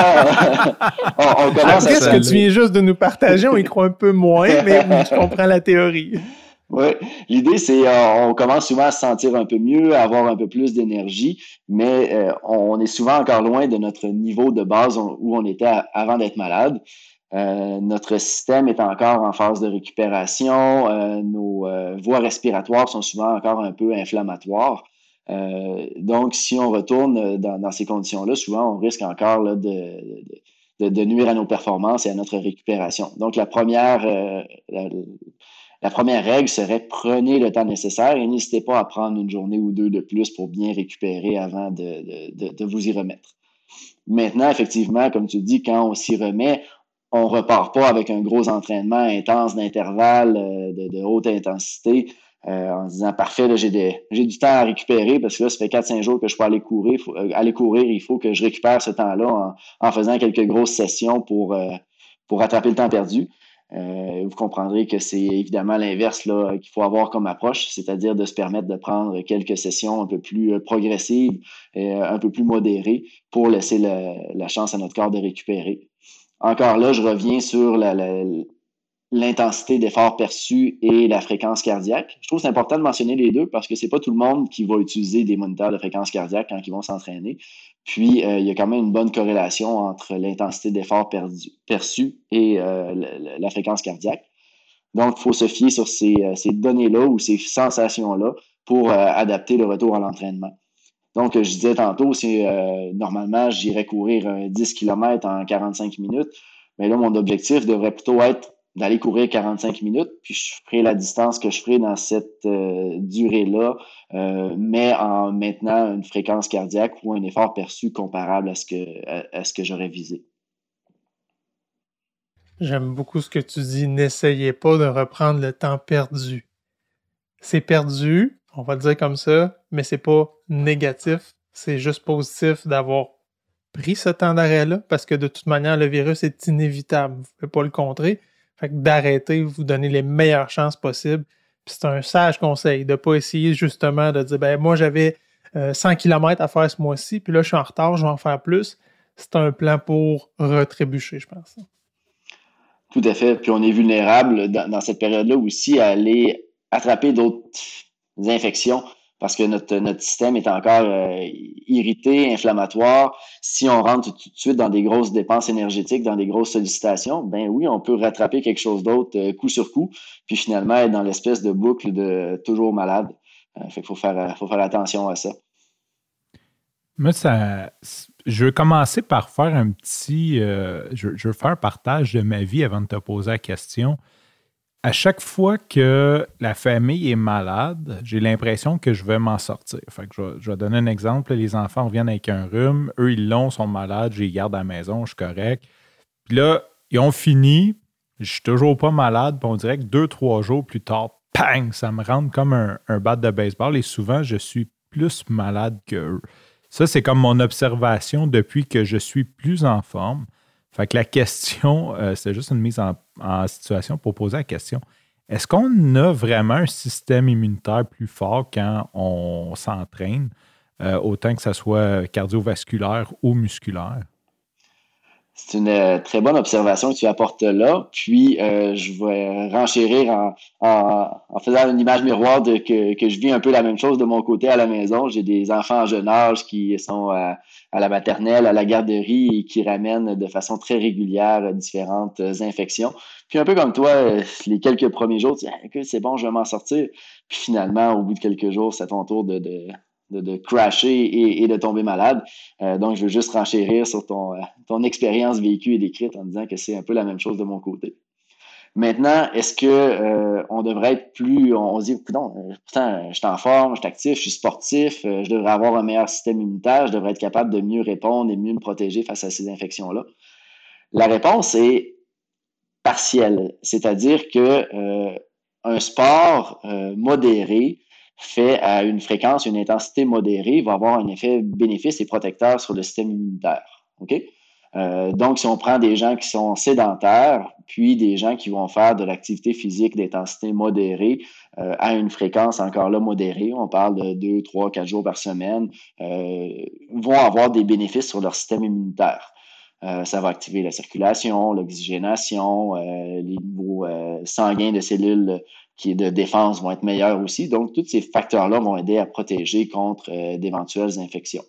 on, on commence Après à... ce que tu viens juste de nous partager, on y croit un peu moins, mais oui, je comprends la théorie. Oui, l'idée, c'est euh, on commence souvent à se sentir un peu mieux, à avoir un peu plus d'énergie, mais euh, on est souvent encore loin de notre niveau de base où on était à, avant d'être malade. Euh, notre système est encore en phase de récupération, euh, nos euh, voies respiratoires sont souvent encore un peu inflammatoires. Euh, donc, si on retourne dans, dans ces conditions-là, souvent, on risque encore là, de, de, de nuire à nos performances et à notre récupération. Donc, la première, euh, la, la première règle serait prenez le temps nécessaire et n'hésitez pas à prendre une journée ou deux de plus pour bien récupérer avant de, de, de, de vous y remettre. Maintenant, effectivement, comme tu dis, quand on s'y remet, on repart pas avec un gros entraînement intense d'intervalle, euh, de, de haute intensité, euh, en se disant parfait, là, j'ai, des, j'ai du temps à récupérer parce que là, ça fait quatre cinq jours que je peux aller courir. Faut, euh, aller courir, il faut que je récupère ce temps-là en, en faisant quelques grosses sessions pour, euh, pour rattraper le temps perdu. Euh, vous comprendrez que c'est évidemment l'inverse là, qu'il faut avoir comme approche, c'est-à-dire de se permettre de prendre quelques sessions un peu plus euh, progressives, euh, un peu plus modérées pour laisser la, la chance à notre corps de récupérer. Encore là, je reviens sur la, la, l'intensité d'effort perçu et la fréquence cardiaque. Je trouve que c'est important de mentionner les deux parce que c'est pas tout le monde qui va utiliser des moniteurs de fréquence cardiaque quand ils vont s'entraîner. Puis, euh, il y a quand même une bonne corrélation entre l'intensité d'effort perdu, perçu et euh, la, la fréquence cardiaque. Donc, il faut se fier sur ces, ces données-là ou ces sensations-là pour euh, adapter le retour à l'entraînement. Donc, je disais tantôt, c'est euh, normalement, j'irais courir euh, dix kilomètres en quarante-cinq minutes. Mais là, mon objectif devrait plutôt être d'aller courir quarante-cinq minutes, puis je ferai la distance que je ferai dans cette euh, durée-là, euh, mais en maintenant une fréquence cardiaque ou un effort perçu comparable à ce que, à, à ce que j'aurais visé. J'aime beaucoup ce que tu dis. N'essayez pas de reprendre le temps perdu. C'est perdu, on va le dire comme ça, mais c'est pas négatif. C'est juste positif d'avoir pris ce temps d'arrêt-là, parce que de toute manière, le virus est inévitable. Vous ne pouvez pas le contrer. Fait que d'arrêter, vous donner les meilleures chances possibles. Puis c'est un sage conseil de ne pas essayer justement de dire ben moi j'avais euh, cent kilomètres à faire ce mois-ci, puis là je suis en retard, je vais en faire plus. C'est un plan pour retrébucher, je pense. Tout à fait. Puis on est vulnérable dans, dans cette période-là aussi à aller attraper d'autres infections parce que notre, notre système est encore euh, irrité, inflammatoire. Si on rentre tout de suite dans des grosses dépenses énergétiques, dans des grosses sollicitations, ben oui, on peut rattraper quelque chose d'autre euh, coup sur coup, puis finalement être dans l'espèce de boucle de toujours malade. Euh, fait qu'il faut faire, faut faire attention à ça. Moi, ça, je veux commencer par faire un petit... Euh, je, je veux faire un partage de ma vie avant de te poser la question. À chaque fois que la famille est malade, j'ai l'impression que je vais m'en sortir. Fait que je, vais, je vais donner un exemple. Les enfants reviennent avec un rhume. Eux, ils l'ont, sont malades. Je les garde à la maison, je suis correct. Puis là, ils ont fini. Je suis toujours pas malade. Puis on dirait que deux, trois jours plus tard, pang, ça me rentre comme un, un bat de baseball. Et souvent, je suis plus malade qu'eux. Ça, c'est comme mon observation depuis que je suis plus en forme. Fait que la question, euh, c'est juste une mise en, en situation pour poser la question. Est-ce qu'on a vraiment un système immunitaire plus fort quand on s'entraîne, euh, autant que ce soit cardiovasculaire ou musculaire? C'est une euh, très bonne observation que tu apportes là. Puis, euh, je vais renchérir en, en, en faisant une image miroir de que, que je vis un peu la même chose de mon côté à la maison. J'ai des enfants en jeune âge qui sont à, à la maternelle, à la garderie et qui ramènent de façon très régulière différentes infections. Puis, un peu comme toi, les quelques premiers jours, tu dis ah, « c'est bon, je vais m'en sortir ». Puis finalement, au bout de quelques jours, c'est à ton tour de... de De, de crasher et, et de tomber malade. Euh, donc, je veux juste renchérir sur ton, euh, ton expérience vécue et décrite en disant que c'est un peu la même chose de mon côté. Maintenant, est-ce que euh, on devrait être plus... On, on se dit, non, euh, pourtant, je suis en forme, je suis actif, je suis sportif, euh, je devrais avoir un meilleur système immunitaire, je devrais être capable de mieux répondre et mieux me protéger face à ces infections-là. La réponse est partielle, c'est-à-dire que euh, un sport euh, modéré fait à une fréquence, une intensité modérée, va avoir un effet bénéfice et protecteur sur le système immunitaire. OK? Euh, donc, si on prend des gens qui sont sédentaires, puis des gens qui vont faire de l'activité physique d'intensité modérée euh, à une fréquence encore là modérée, on parle de deux, trois, quatre jours par semaine, euh, vont avoir des bénéfices sur leur système immunitaire. Euh, ça va activer la circulation, l'oxygénation, euh, les niveaux euh, sanguins de cellules qui de défense vont être meilleurs aussi. Donc, tous ces facteurs-là vont aider à protéger contre euh, d'éventuelles infections.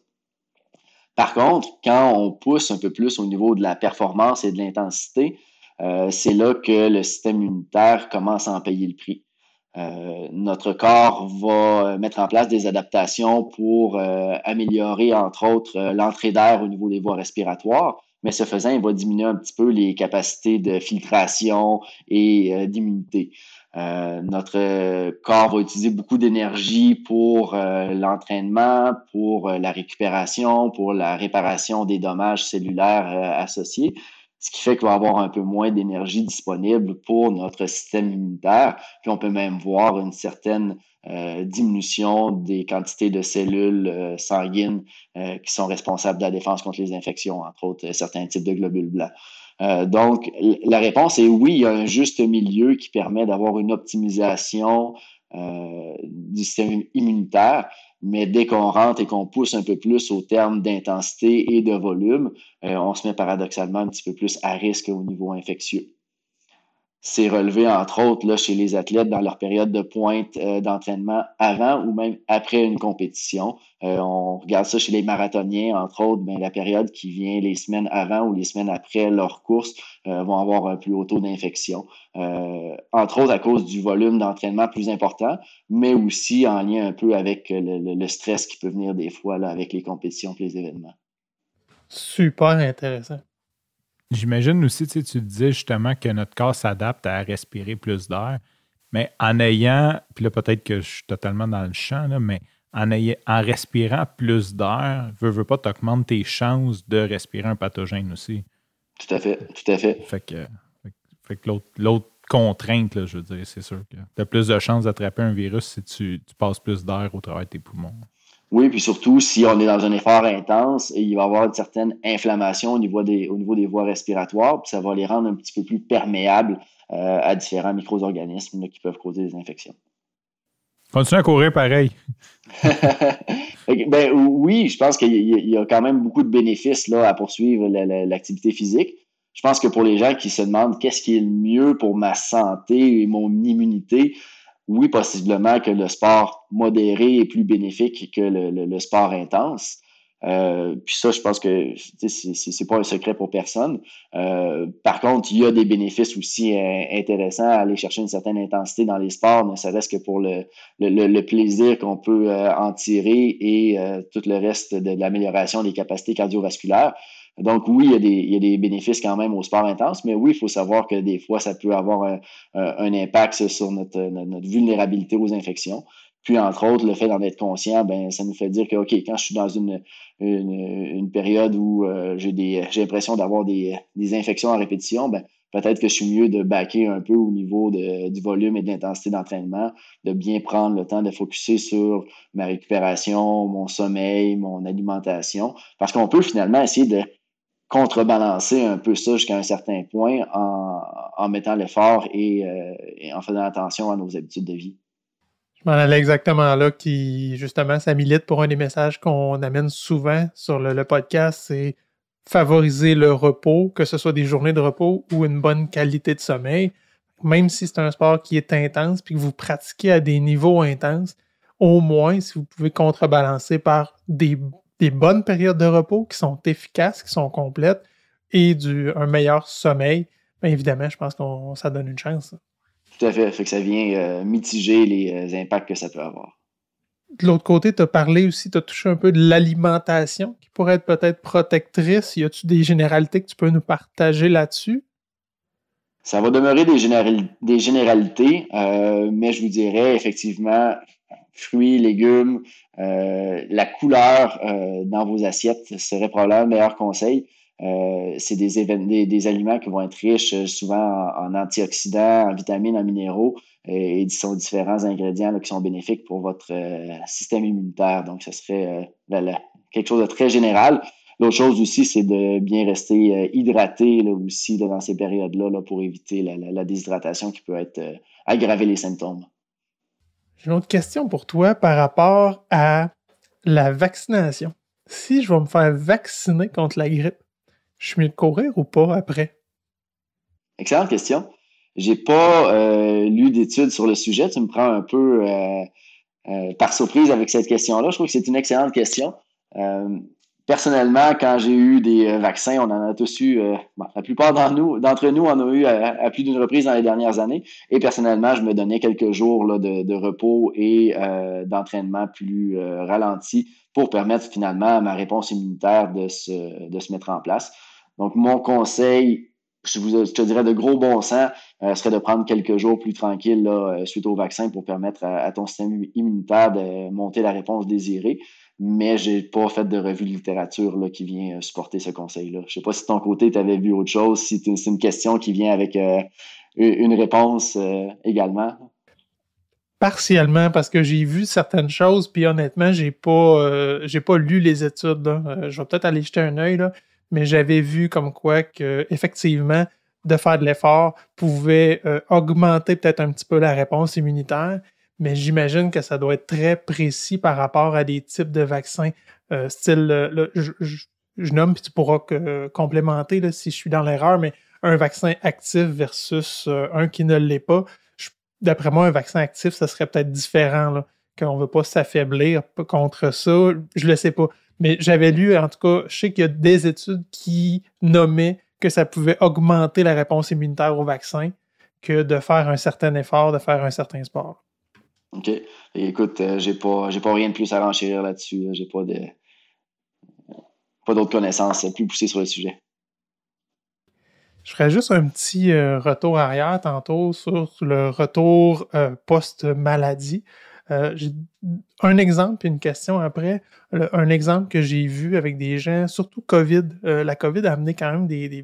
Par contre, quand on pousse un peu plus au niveau de la performance et de l'intensité, euh, c'est là que le système immunitaire commence à en payer le prix. Euh, notre corps va mettre en place des adaptations pour euh, améliorer, entre autres, euh, l'entrée d'air au niveau des voies respiratoires, mais ce faisant, il va diminuer un petit peu les capacités de filtration et euh, d'immunité. Euh, notre corps va utiliser beaucoup d'énergie pour euh, l'entraînement, pour euh, la récupération, pour la réparation des dommages cellulaires euh, associés, ce qui fait qu'il va avoir un peu moins d'énergie disponible pour notre système immunitaire. Puis on peut même voir une certaine euh, diminution des quantités de cellules euh, sanguines euh, qui sont responsables de la défense contre les infections, entre autres euh, certains types de globules blancs. Euh, donc, la réponse est oui, il y a un juste milieu qui permet d'avoir une optimisation euh, du système immunitaire, mais dès qu'on rentre et qu'on pousse un peu plus au terme d'intensité et de volume, euh, on se met paradoxalement un petit peu plus à risque au niveau infectieux. C'est relevé, entre autres, là, chez les athlètes dans leur période de pointe euh, d'entraînement avant ou même après une compétition. Euh, on regarde ça chez les marathoniens, entre autres, ben, la période qui vient les semaines avant ou les semaines après leur course euh, vont avoir un plus haut taux d'infection. Euh, entre autres à cause du volume d'entraînement plus important, mais aussi en lien un peu avec le, le, le stress qui peut venir des fois là, avec les compétitions et les événements. Super intéressant. J'imagine aussi, tu sais, tu disais justement que notre corps s'adapte à respirer plus d'air, mais en ayant, puis là peut-être que je suis totalement dans le champ, là, mais en, ayant, en respirant plus d'air, veux, veux pas, t'augmentes tes chances de respirer un pathogène aussi. Tout à fait, tout à fait. Fait que, fait, fait que l'autre, l'autre contrainte, là, je veux dire, c'est sûr que tu as plus de chances d'attraper un virus si tu, tu passes plus d'air au travers de tes poumons. Oui, puis surtout, si on est dans un effort intense, il va y avoir une certaine inflammation au niveau des, au niveau des voies respiratoires, puis ça va les rendre un petit peu plus perméables euh, à différents micro-organismes là, qui peuvent causer des infections. Continue à courir pareil. Ben, oui, je pense qu'il y, y a quand même beaucoup de bénéfices là, à poursuivre la, la, l'activité physique. Je pense que pour les gens qui se demandent qu'est-ce qui est le mieux pour ma santé et mon immunité, oui, possiblement que le sport modéré est plus bénéfique que le, le, le sport intense. Euh, puis ça, je pense que c'est, c'est, c'est pas un secret pour personne. Euh, par contre, il y a des bénéfices aussi euh, intéressants à aller chercher une certaine intensité dans les sports, ne serait-ce que pour le, le, le plaisir qu'on peut euh, en tirer et euh, tout le reste de, de l'amélioration des capacités cardiovasculaires. Donc oui, il y, a des, il y a des bénéfices quand même au sport intense, mais oui, il faut savoir que des fois, ça peut avoir un, un, un impact sur notre, notre vulnérabilité aux infections. Puis, entre autres, le fait d'en être conscient, ben, ça nous fait dire que, OK, quand je suis dans une, une, une période où euh, j'ai des j'ai l'impression d'avoir des, des infections à répétition, ben, peut-être que je suis mieux de backer un peu au niveau de, du volume et de l'intensité d'entraînement, de bien prendre le temps de focusser sur ma récupération, mon sommeil, mon alimentation, parce qu'on peut finalement essayer de contrebalancer un peu ça jusqu'à un certain point en, en mettant l'effort et, euh, et en faisant attention à nos habitudes de vie. Je m'en allais exactement là, qui justement, ça milite pour un des messages qu'on amène souvent sur le, le podcast, c'est favoriser le repos, que ce soit des journées de repos ou une bonne qualité de sommeil. Même si c'est un sport qui est intense puis que vous pratiquez à des niveaux intenses, au moins, si vous pouvez contrebalancer par des, des bonnes périodes de repos qui sont efficaces, qui sont complètes et du, un meilleur sommeil, bien évidemment, je pense que ça donne une chance. Tout à fait. Fait que ça vient euh, mitiger les euh, impacts que ça peut avoir. De l'autre côté, tu as parlé aussi, tu as touché un peu de l'alimentation qui pourrait être peut-être protectrice. Y a-tu des généralités que tu peux nous partager là-dessus? Ça va demeurer des, général- des généralités, euh, mais je vous dirais effectivement fruits, légumes, euh, la couleur euh, dans vos assiettes serait probablement le meilleur conseil. Euh, c'est des, évén- des, des aliments qui vont être riches euh, souvent en, en antioxydants, en vitamines, en minéraux, et, et ils sont différents ingrédients là, qui sont bénéfiques pour votre euh, système immunitaire. Donc, ce serait euh, la, la, quelque chose de très général. L'autre chose aussi, c'est de bien rester euh, hydraté là, aussi là, dans ces périodes-là là, pour éviter la, la, la déshydratation qui peut être euh, aggraver les symptômes. J'ai une autre question pour toi par rapport à la vaccination. Si je vais me faire vacciner contre la grippe, je suis mieux de courir ou pas après? Excellente question. J'ai pas euh, lu d'études sur le sujet. Tu me prends un peu euh, euh, par surprise avec cette question-là. Je trouve que c'est une excellente question. Euh, personnellement, quand j'ai eu des vaccins, on en a tous eu, euh, bon, la plupart d'entre nous, d'entre nous en ont eu à, à plus d'une reprise dans les dernières années. Et personnellement, je me donnais quelques jours là, de, de repos et euh, d'entraînement plus euh, ralenti pour permettre finalement à ma réponse immunitaire de se, de se mettre en place. Donc, mon conseil, je, vous, je te dirais de gros bon sens, euh, serait de prendre quelques jours plus tranquilles là, euh, suite au vaccin pour permettre à, à ton système immunitaire de monter la réponse désirée. Mais j'ai pas fait de revue de littérature là, qui vient euh, supporter ce conseil-là. Je sais pas si de ton côté, tu avais vu autre chose, si c'est une question qui vient avec euh, une réponse euh, également. Partiellement, parce que j'ai vu certaines choses, puis honnêtement, j'ai pas euh, j'ai pas lu les études. Là. Euh, je vais peut-être aller jeter un œil, là, mais j'avais vu comme quoi que effectivement, de faire de l'effort pouvait euh, augmenter peut-être un petit peu la réponse immunitaire, mais j'imagine que ça doit être très précis par rapport à des types de vaccins, euh, style, euh, là, je, je, je nomme, puis tu pourras que, euh, complémenter là, si je suis dans l'erreur, mais un vaccin actif versus euh, un qui ne l'est pas. D'après moi, un vaccin actif, ça serait peut-être différent, là, qu'on ne veut pas s'affaiblir contre ça. Je le sais pas. Mais j'avais lu, en tout cas, je sais qu'il y a des études qui nommaient que ça pouvait augmenter la réponse immunitaire au vaccin que de faire un certain effort, de faire un certain sport. OK. Et écoute, euh, j'ai pas j'ai pas rien de plus à renchérir là-dessus. Là. J'ai pas de pas d'autres connaissances plus poussées sur le sujet. Je ferais juste un petit euh, retour arrière tantôt sur le retour euh, post-maladie. Euh, j'ai un exemple et une question après. Le, un exemple que j'ai vu avec des gens, surtout COVID. Euh, la COVID a amené quand même des, des,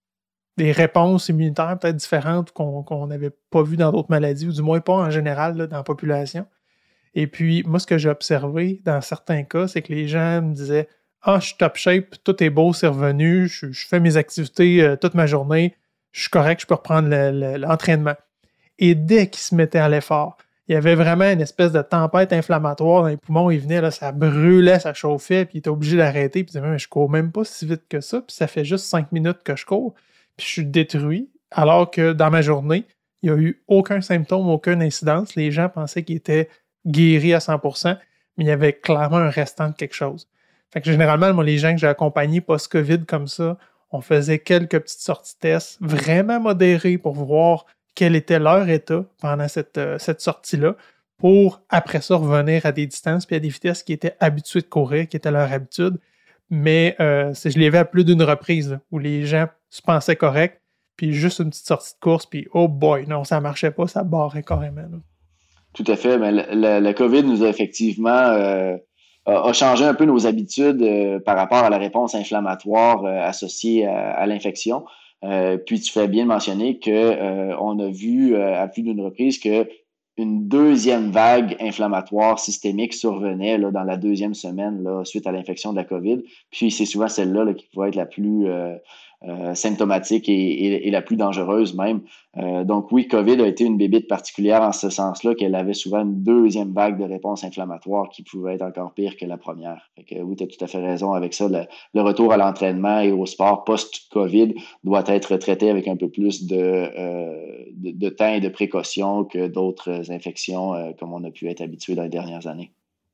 des réponses immunitaires peut-être différentes qu'on qu'on n'avait pas vues dans d'autres maladies, ou du moins pas en général là, dans la population. Et puis, moi, ce que j'ai observé dans certains cas, c'est que les gens me disaient « Ah, je suis top shape, tout est beau, c'est revenu, je, je fais mes activités euh, toute ma journée, je suis correct, je peux reprendre le, le, l'entraînement. » Et dès qu'ils se mettaient à l'effort, il y avait vraiment une espèce de tempête inflammatoire dans les poumons. Il venait, là, ça brûlait, ça chauffait, puis il était obligé d'arrêter. Puis il disait « Mais je cours même pas si vite que ça, puis ça fait juste cinq minutes que je cours, puis je suis détruit. » Alors que dans ma journée, il n'y a eu aucun symptôme, aucune incidence. Les gens pensaient qu'ils étaient guéri à cent pour cent, mais il y avait clairement un restant de quelque chose. Fait que généralement, moi, les gens que j'ai accompagnés post-COVID comme ça, on faisait quelques petites sorties tests vraiment modérées pour voir quel était leur état pendant cette, euh, cette sortie-là, pour après ça revenir à des distances puis à des vitesses qui étaient habitués de courir, qui étaient leur habitude. Mais euh, c'est, je l'ai vu à plus d'une reprise, là, où les gens se pensaient corrects, puis juste une petite sortie de course, puis oh boy, non, ça marchait pas, ça barrait carrément. Là. Tout à fait. Mais le, le, le COVID nous a effectivement euh, a, a changé un peu nos habitudes euh, par rapport à la réponse inflammatoire euh, associée à, à l'infection. Euh, puis tu fais bien mentionner que euh, on a vu euh, à plus d'une reprise que une deuxième vague inflammatoire systémique survenait là, dans la deuxième semaine là, suite à l'infection de la COVID. Puis c'est souvent celle-là là, qui pourrait être la plus euh, euh, symptomatique et, et, et la plus dangereuse même. Euh, donc oui, COVID a été une bébite particulière en ce sens-là, qu'elle avait souvent une deuxième vague de réponse inflammatoire qui pouvait être encore pire que la première. Fait que oui, tu as tout à fait raison avec ça. Le, le retour à l'entraînement et au sport post-COVID doit être traité avec un peu plus de, euh, de, de temps et de précaution que d'autres infections euh, comme on a pu être habitué dans les dernières années.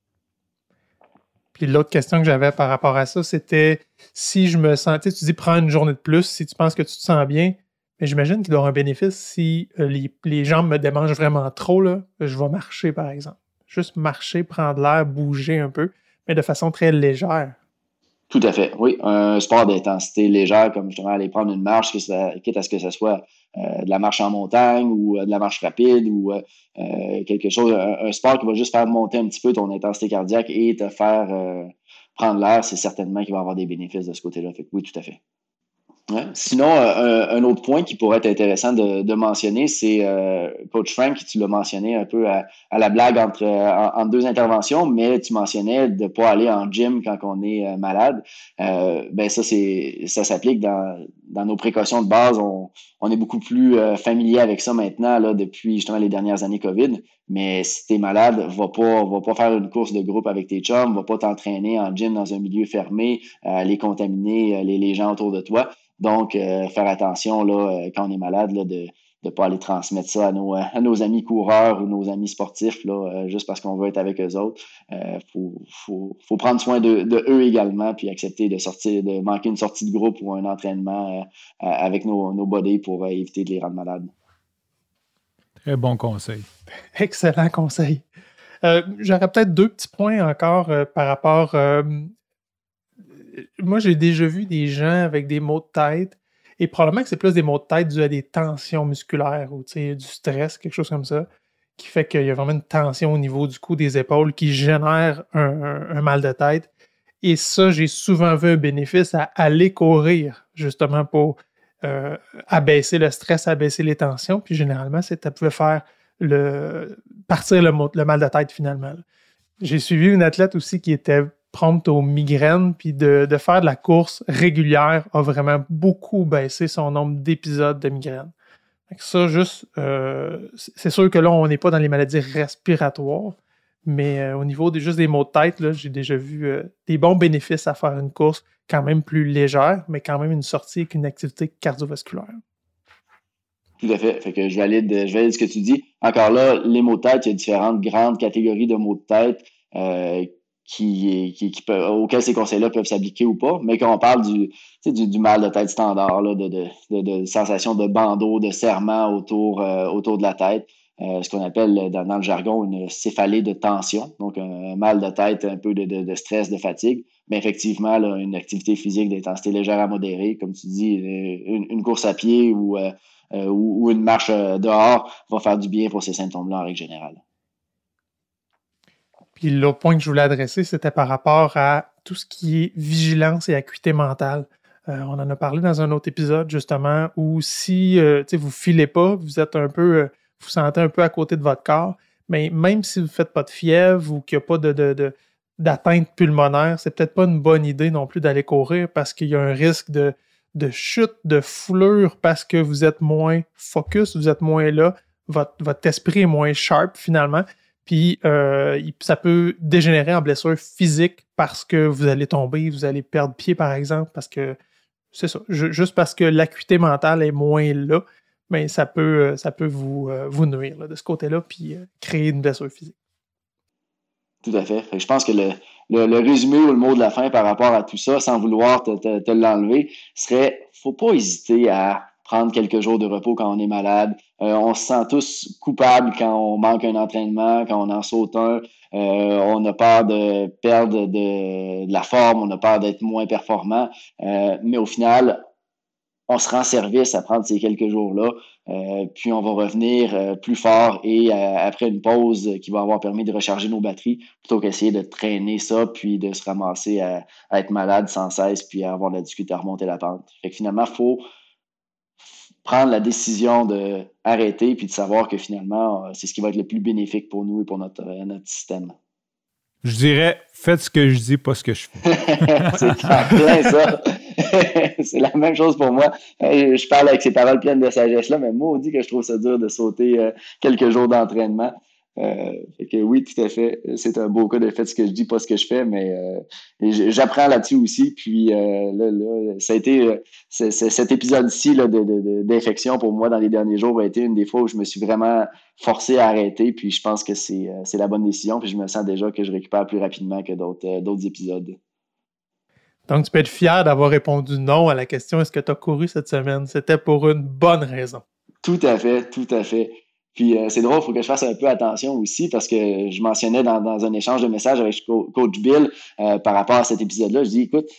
Puis l'autre question que j'avais par rapport à ça, c'était si je me sentais, tu dis prends une journée de plus si tu penses que tu te sens bien, mais j'imagine qu'il doit y avoir un bénéfice si euh, les, les jambes me démangent vraiment trop, là, je vais marcher par exemple. Juste marcher, prendre l'air, bouger un peu, mais de façon très légère. Tout à fait, oui. Un sport d'intensité légère, comme justement aller prendre une marche, quitte à ce que ce soit euh, de la marche en montagne ou euh, de la marche rapide ou euh, quelque chose, un, un sport qui va juste faire monter un petit peu ton intensité cardiaque et te faire euh, prendre l'air, c'est certainement qu'il va avoir des bénéfices de ce côté-là. Fait que oui, tout à fait. Ouais. Sinon, euh, un, un autre point qui pourrait être intéressant de, de mentionner, c'est euh, Coach Frank, tu l'as mentionné un peu à, à la blague entre, en, entre deux interventions, mais tu mentionnais de pas aller en gym quand on est euh, malade. Euh, ben ça, c'est ça s'applique dans, dans nos précautions de base. On, on est beaucoup plus euh, familier avec ça maintenant, là, depuis justement les dernières années COVID. Mais si t'es malade, va pas, va pas faire une course de groupe avec tes chums, va pas t'entraîner en gym dans un milieu fermé, euh, aller contaminer les, les gens autour de toi. Donc, euh, faire attention là, euh, quand on est malade, là, de ne pas aller transmettre ça à nos, à nos amis coureurs ou nos amis sportifs, là, euh, juste parce qu'on veut être avec eux autres. Euh, faut, faut, faut prendre soin de, de eux également, puis accepter de sortir, de manquer une sortie de groupe ou un entraînement euh, avec nos, nos buddies pour euh, éviter de les rendre malades. Très bon conseil. Excellent conseil. Euh, j'aurais peut-être deux petits points encore euh, par rapport... Euh, moi, j'ai déjà vu des gens avec des maux de tête, et probablement que c'est plus des maux de tête dus à des tensions musculaires ou du stress, quelque chose comme ça, qui fait qu'il y a vraiment une tension au niveau du cou, des épaules, qui génère un, un, un mal de tête. Et ça, j'ai souvent vu un bénéfice à aller courir, justement pour euh, abaisser le stress, abaisser les tensions. Puis généralement, ça pouvait faire le, partir le, le mal de tête finalement. J'ai suivi une athlète aussi qui était prompte aux migraines, puis de, de faire de la course régulière a vraiment beaucoup baissé son nombre d'épisodes de migraines. Ça, juste, euh, c'est sûr que là, on n'est pas dans les maladies respiratoires, mais euh, au niveau des, juste des maux de tête, là, j'ai déjà vu euh, des bons bénéfices à faire une course quand même plus légère, mais quand même une sortie avec une activité cardiovasculaire. Tout à fait. Fait que je valide, je valide ce que tu dis. Encore là, les maux de tête, il y a différentes grandes catégories de maux de tête euh, qui, qui, qui peuvent, auxquels ces conseils-là peuvent s'appliquer ou pas. Mais quand on parle du, du, du mal de tête standard, là, de, de, de, de sensation de bandeau, de serrement autour, euh, autour de la tête, euh, ce qu'on appelle dans, dans le jargon une céphalée de tension, donc un, un mal de tête, un peu de, de, de stress, de fatigue. Mais effectivement, là, une activité physique d'intensité légère à modérée, comme tu dis, une, une course à pied ou euh, Euh, ou, ou une marche euh, dehors va faire du bien pour ces symptômes-là en règle générale. Puis l'autre point que je voulais adresser, c'était par rapport à tout ce qui est vigilance et acuité mentale. Euh, on en a parlé dans un autre épisode, justement, où si euh, vous ne filez pas, vous êtes un peu, euh, vous sentez un peu à côté de votre corps, mais même si vous ne faites pas de fièvre ou qu'il n'y a pas de, de, de, d'atteinte pulmonaire, c'est peut-être pas une bonne idée non plus d'aller courir parce qu'il y a un risque de de chute, de foulure parce que vous êtes moins focus, vous êtes moins là, votre, votre esprit est moins sharp finalement, puis euh, ça peut dégénérer en blessure physique parce que vous allez tomber, vous allez perdre pied par exemple, parce que c'est ça, juste parce que l'acuité mentale est moins là, mais ça peut, ça peut vous, euh, vous nuire là, de ce côté-là, puis euh, créer une blessure physique. Tout à fait. Fait que je pense que le, le, le résumé ou le mot de la fin par rapport à tout ça, sans vouloir te, te, te l'enlever, serait faut pas hésiter à prendre quelques jours de repos quand on est malade. Euh, on se sent tous coupables quand on manque un entraînement, quand on en saute un. Euh, on a peur de perdre de, de la forme, on a peur d'être moins performant. Euh, mais au final, on se rend service à prendre ces quelques jours-là, euh, puis on va revenir euh, plus fort et euh, après une pause qui va avoir permis de recharger nos batteries, plutôt qu'essayer de traîner ça, puis de se ramasser à, à être malade sans cesse, puis à avoir de la difficulté à remonter la pente. Fait que finalement, il faut prendre la décision d'arrêter, puis de savoir que finalement, c'est ce qui va être le plus bénéfique pour nous et pour notre, notre système. Je dirais, faites ce que je dis, pas ce que je fais. C'est plein ça. C'est la même chose pour moi. Je parle avec ces paroles pleines de sagesse-là, mais moi, on dit que je trouve ça dur de sauter euh, quelques jours d'entraînement. Euh, fait que oui, tout à fait. C'est un beau cas de fait ce que je dis, pas ce que je fais, mais euh, j'apprends là-dessus aussi. Puis euh, là, là, ça a été euh, c'est, c'est, cet épisode-ci là, de, de, de, d'infection pour moi dans les derniers jours a été une des fois où je me suis vraiment forcé à arrêter. Puis je pense que c'est, c'est la bonne décision. Puis je me sens déjà que je récupère plus rapidement que d'autres, euh, d'autres épisodes. Donc, tu peux être fier d'avoir répondu non à la question « Est-ce que tu as couru cette semaine? » C'était pour une bonne raison. Tout à fait, tout à fait. Puis euh, c'est drôle, il faut que je fasse un peu attention aussi parce que je mentionnais dans, dans un échange de messages avec Coach Bill euh, par rapport à cet épisode-là, je dis, écoute,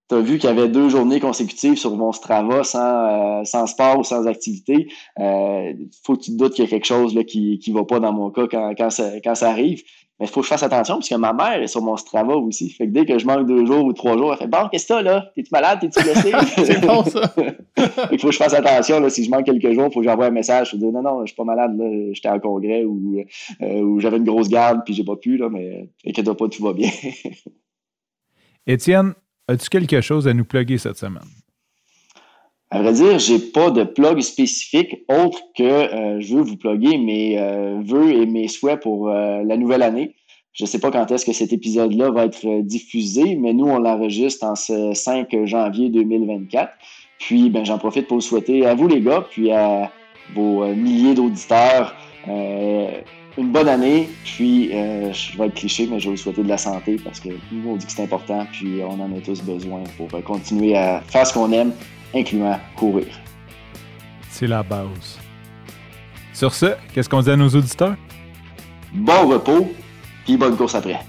tu as vu qu'il y avait deux journées consécutives sur mon Strava sans, euh, sans sport ou sans activité. Euh, faut que tu te doutes qu'il y a quelque chose là, qui ne va pas dans mon cas quand, quand, ça, quand ça arrive. Mais il faut que je fasse attention parce que ma mère est sur mon Strava aussi. Fait que dès que je manque deux jours ou trois jours, elle fait « Bon, qu'est-ce que t'as là? T'es-tu malade? T'es-tu blessé? » C'est bon ça! Il faut que je fasse attention. Là, si je manque quelques jours, il faut que j'envoie un message pour dire « Non, non, je suis pas malade. Là. J'étais en congrès ou, euh, ou j'avais une grosse garde puis j'ai pas pu. Là, mais inquiète pas, tout va bien. » Étienne, as-tu quelque chose à nous plugger cette semaine? À vrai dire, j'ai pas de plug spécifique autre que euh, je veux vous plugger mes euh, vœux et mes souhaits pour euh, la nouvelle année. Je sais pas quand est-ce que cet épisode-là va être euh, diffusé, mais nous, on l'enregistre en ce cinq janvier deux mille vingt-quatre. Puis, ben, j'en profite pour vous souhaiter à vous, les gars, puis à vos euh, milliers d'auditeurs, euh, une bonne année. Puis, euh, je vais être cliché, mais je vais vous souhaiter de la santé parce que nous, on dit que c'est important, puis on en a tous besoin pour euh, continuer à faire ce qu'on aime, incluant courir. C'est la base. Sur ce, qu'est-ce qu'on dit à nos auditeurs? Bon repos, puis bonne course après.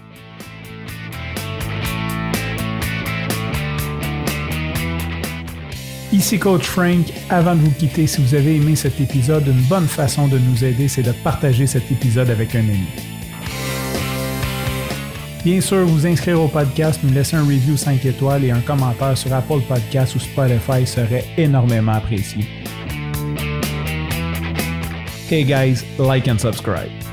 Ici Coach Frank. Avant de vous quitter, si vous avez aimé cet épisode, une bonne façon de nous aider, c'est de partager cet épisode avec un ami. Bien sûr, vous inscrire au podcast, nous laisser un review cinq étoiles et un commentaire sur Apple Podcasts ou Spotify serait énormément apprécié. Okay guys, like and subscribe.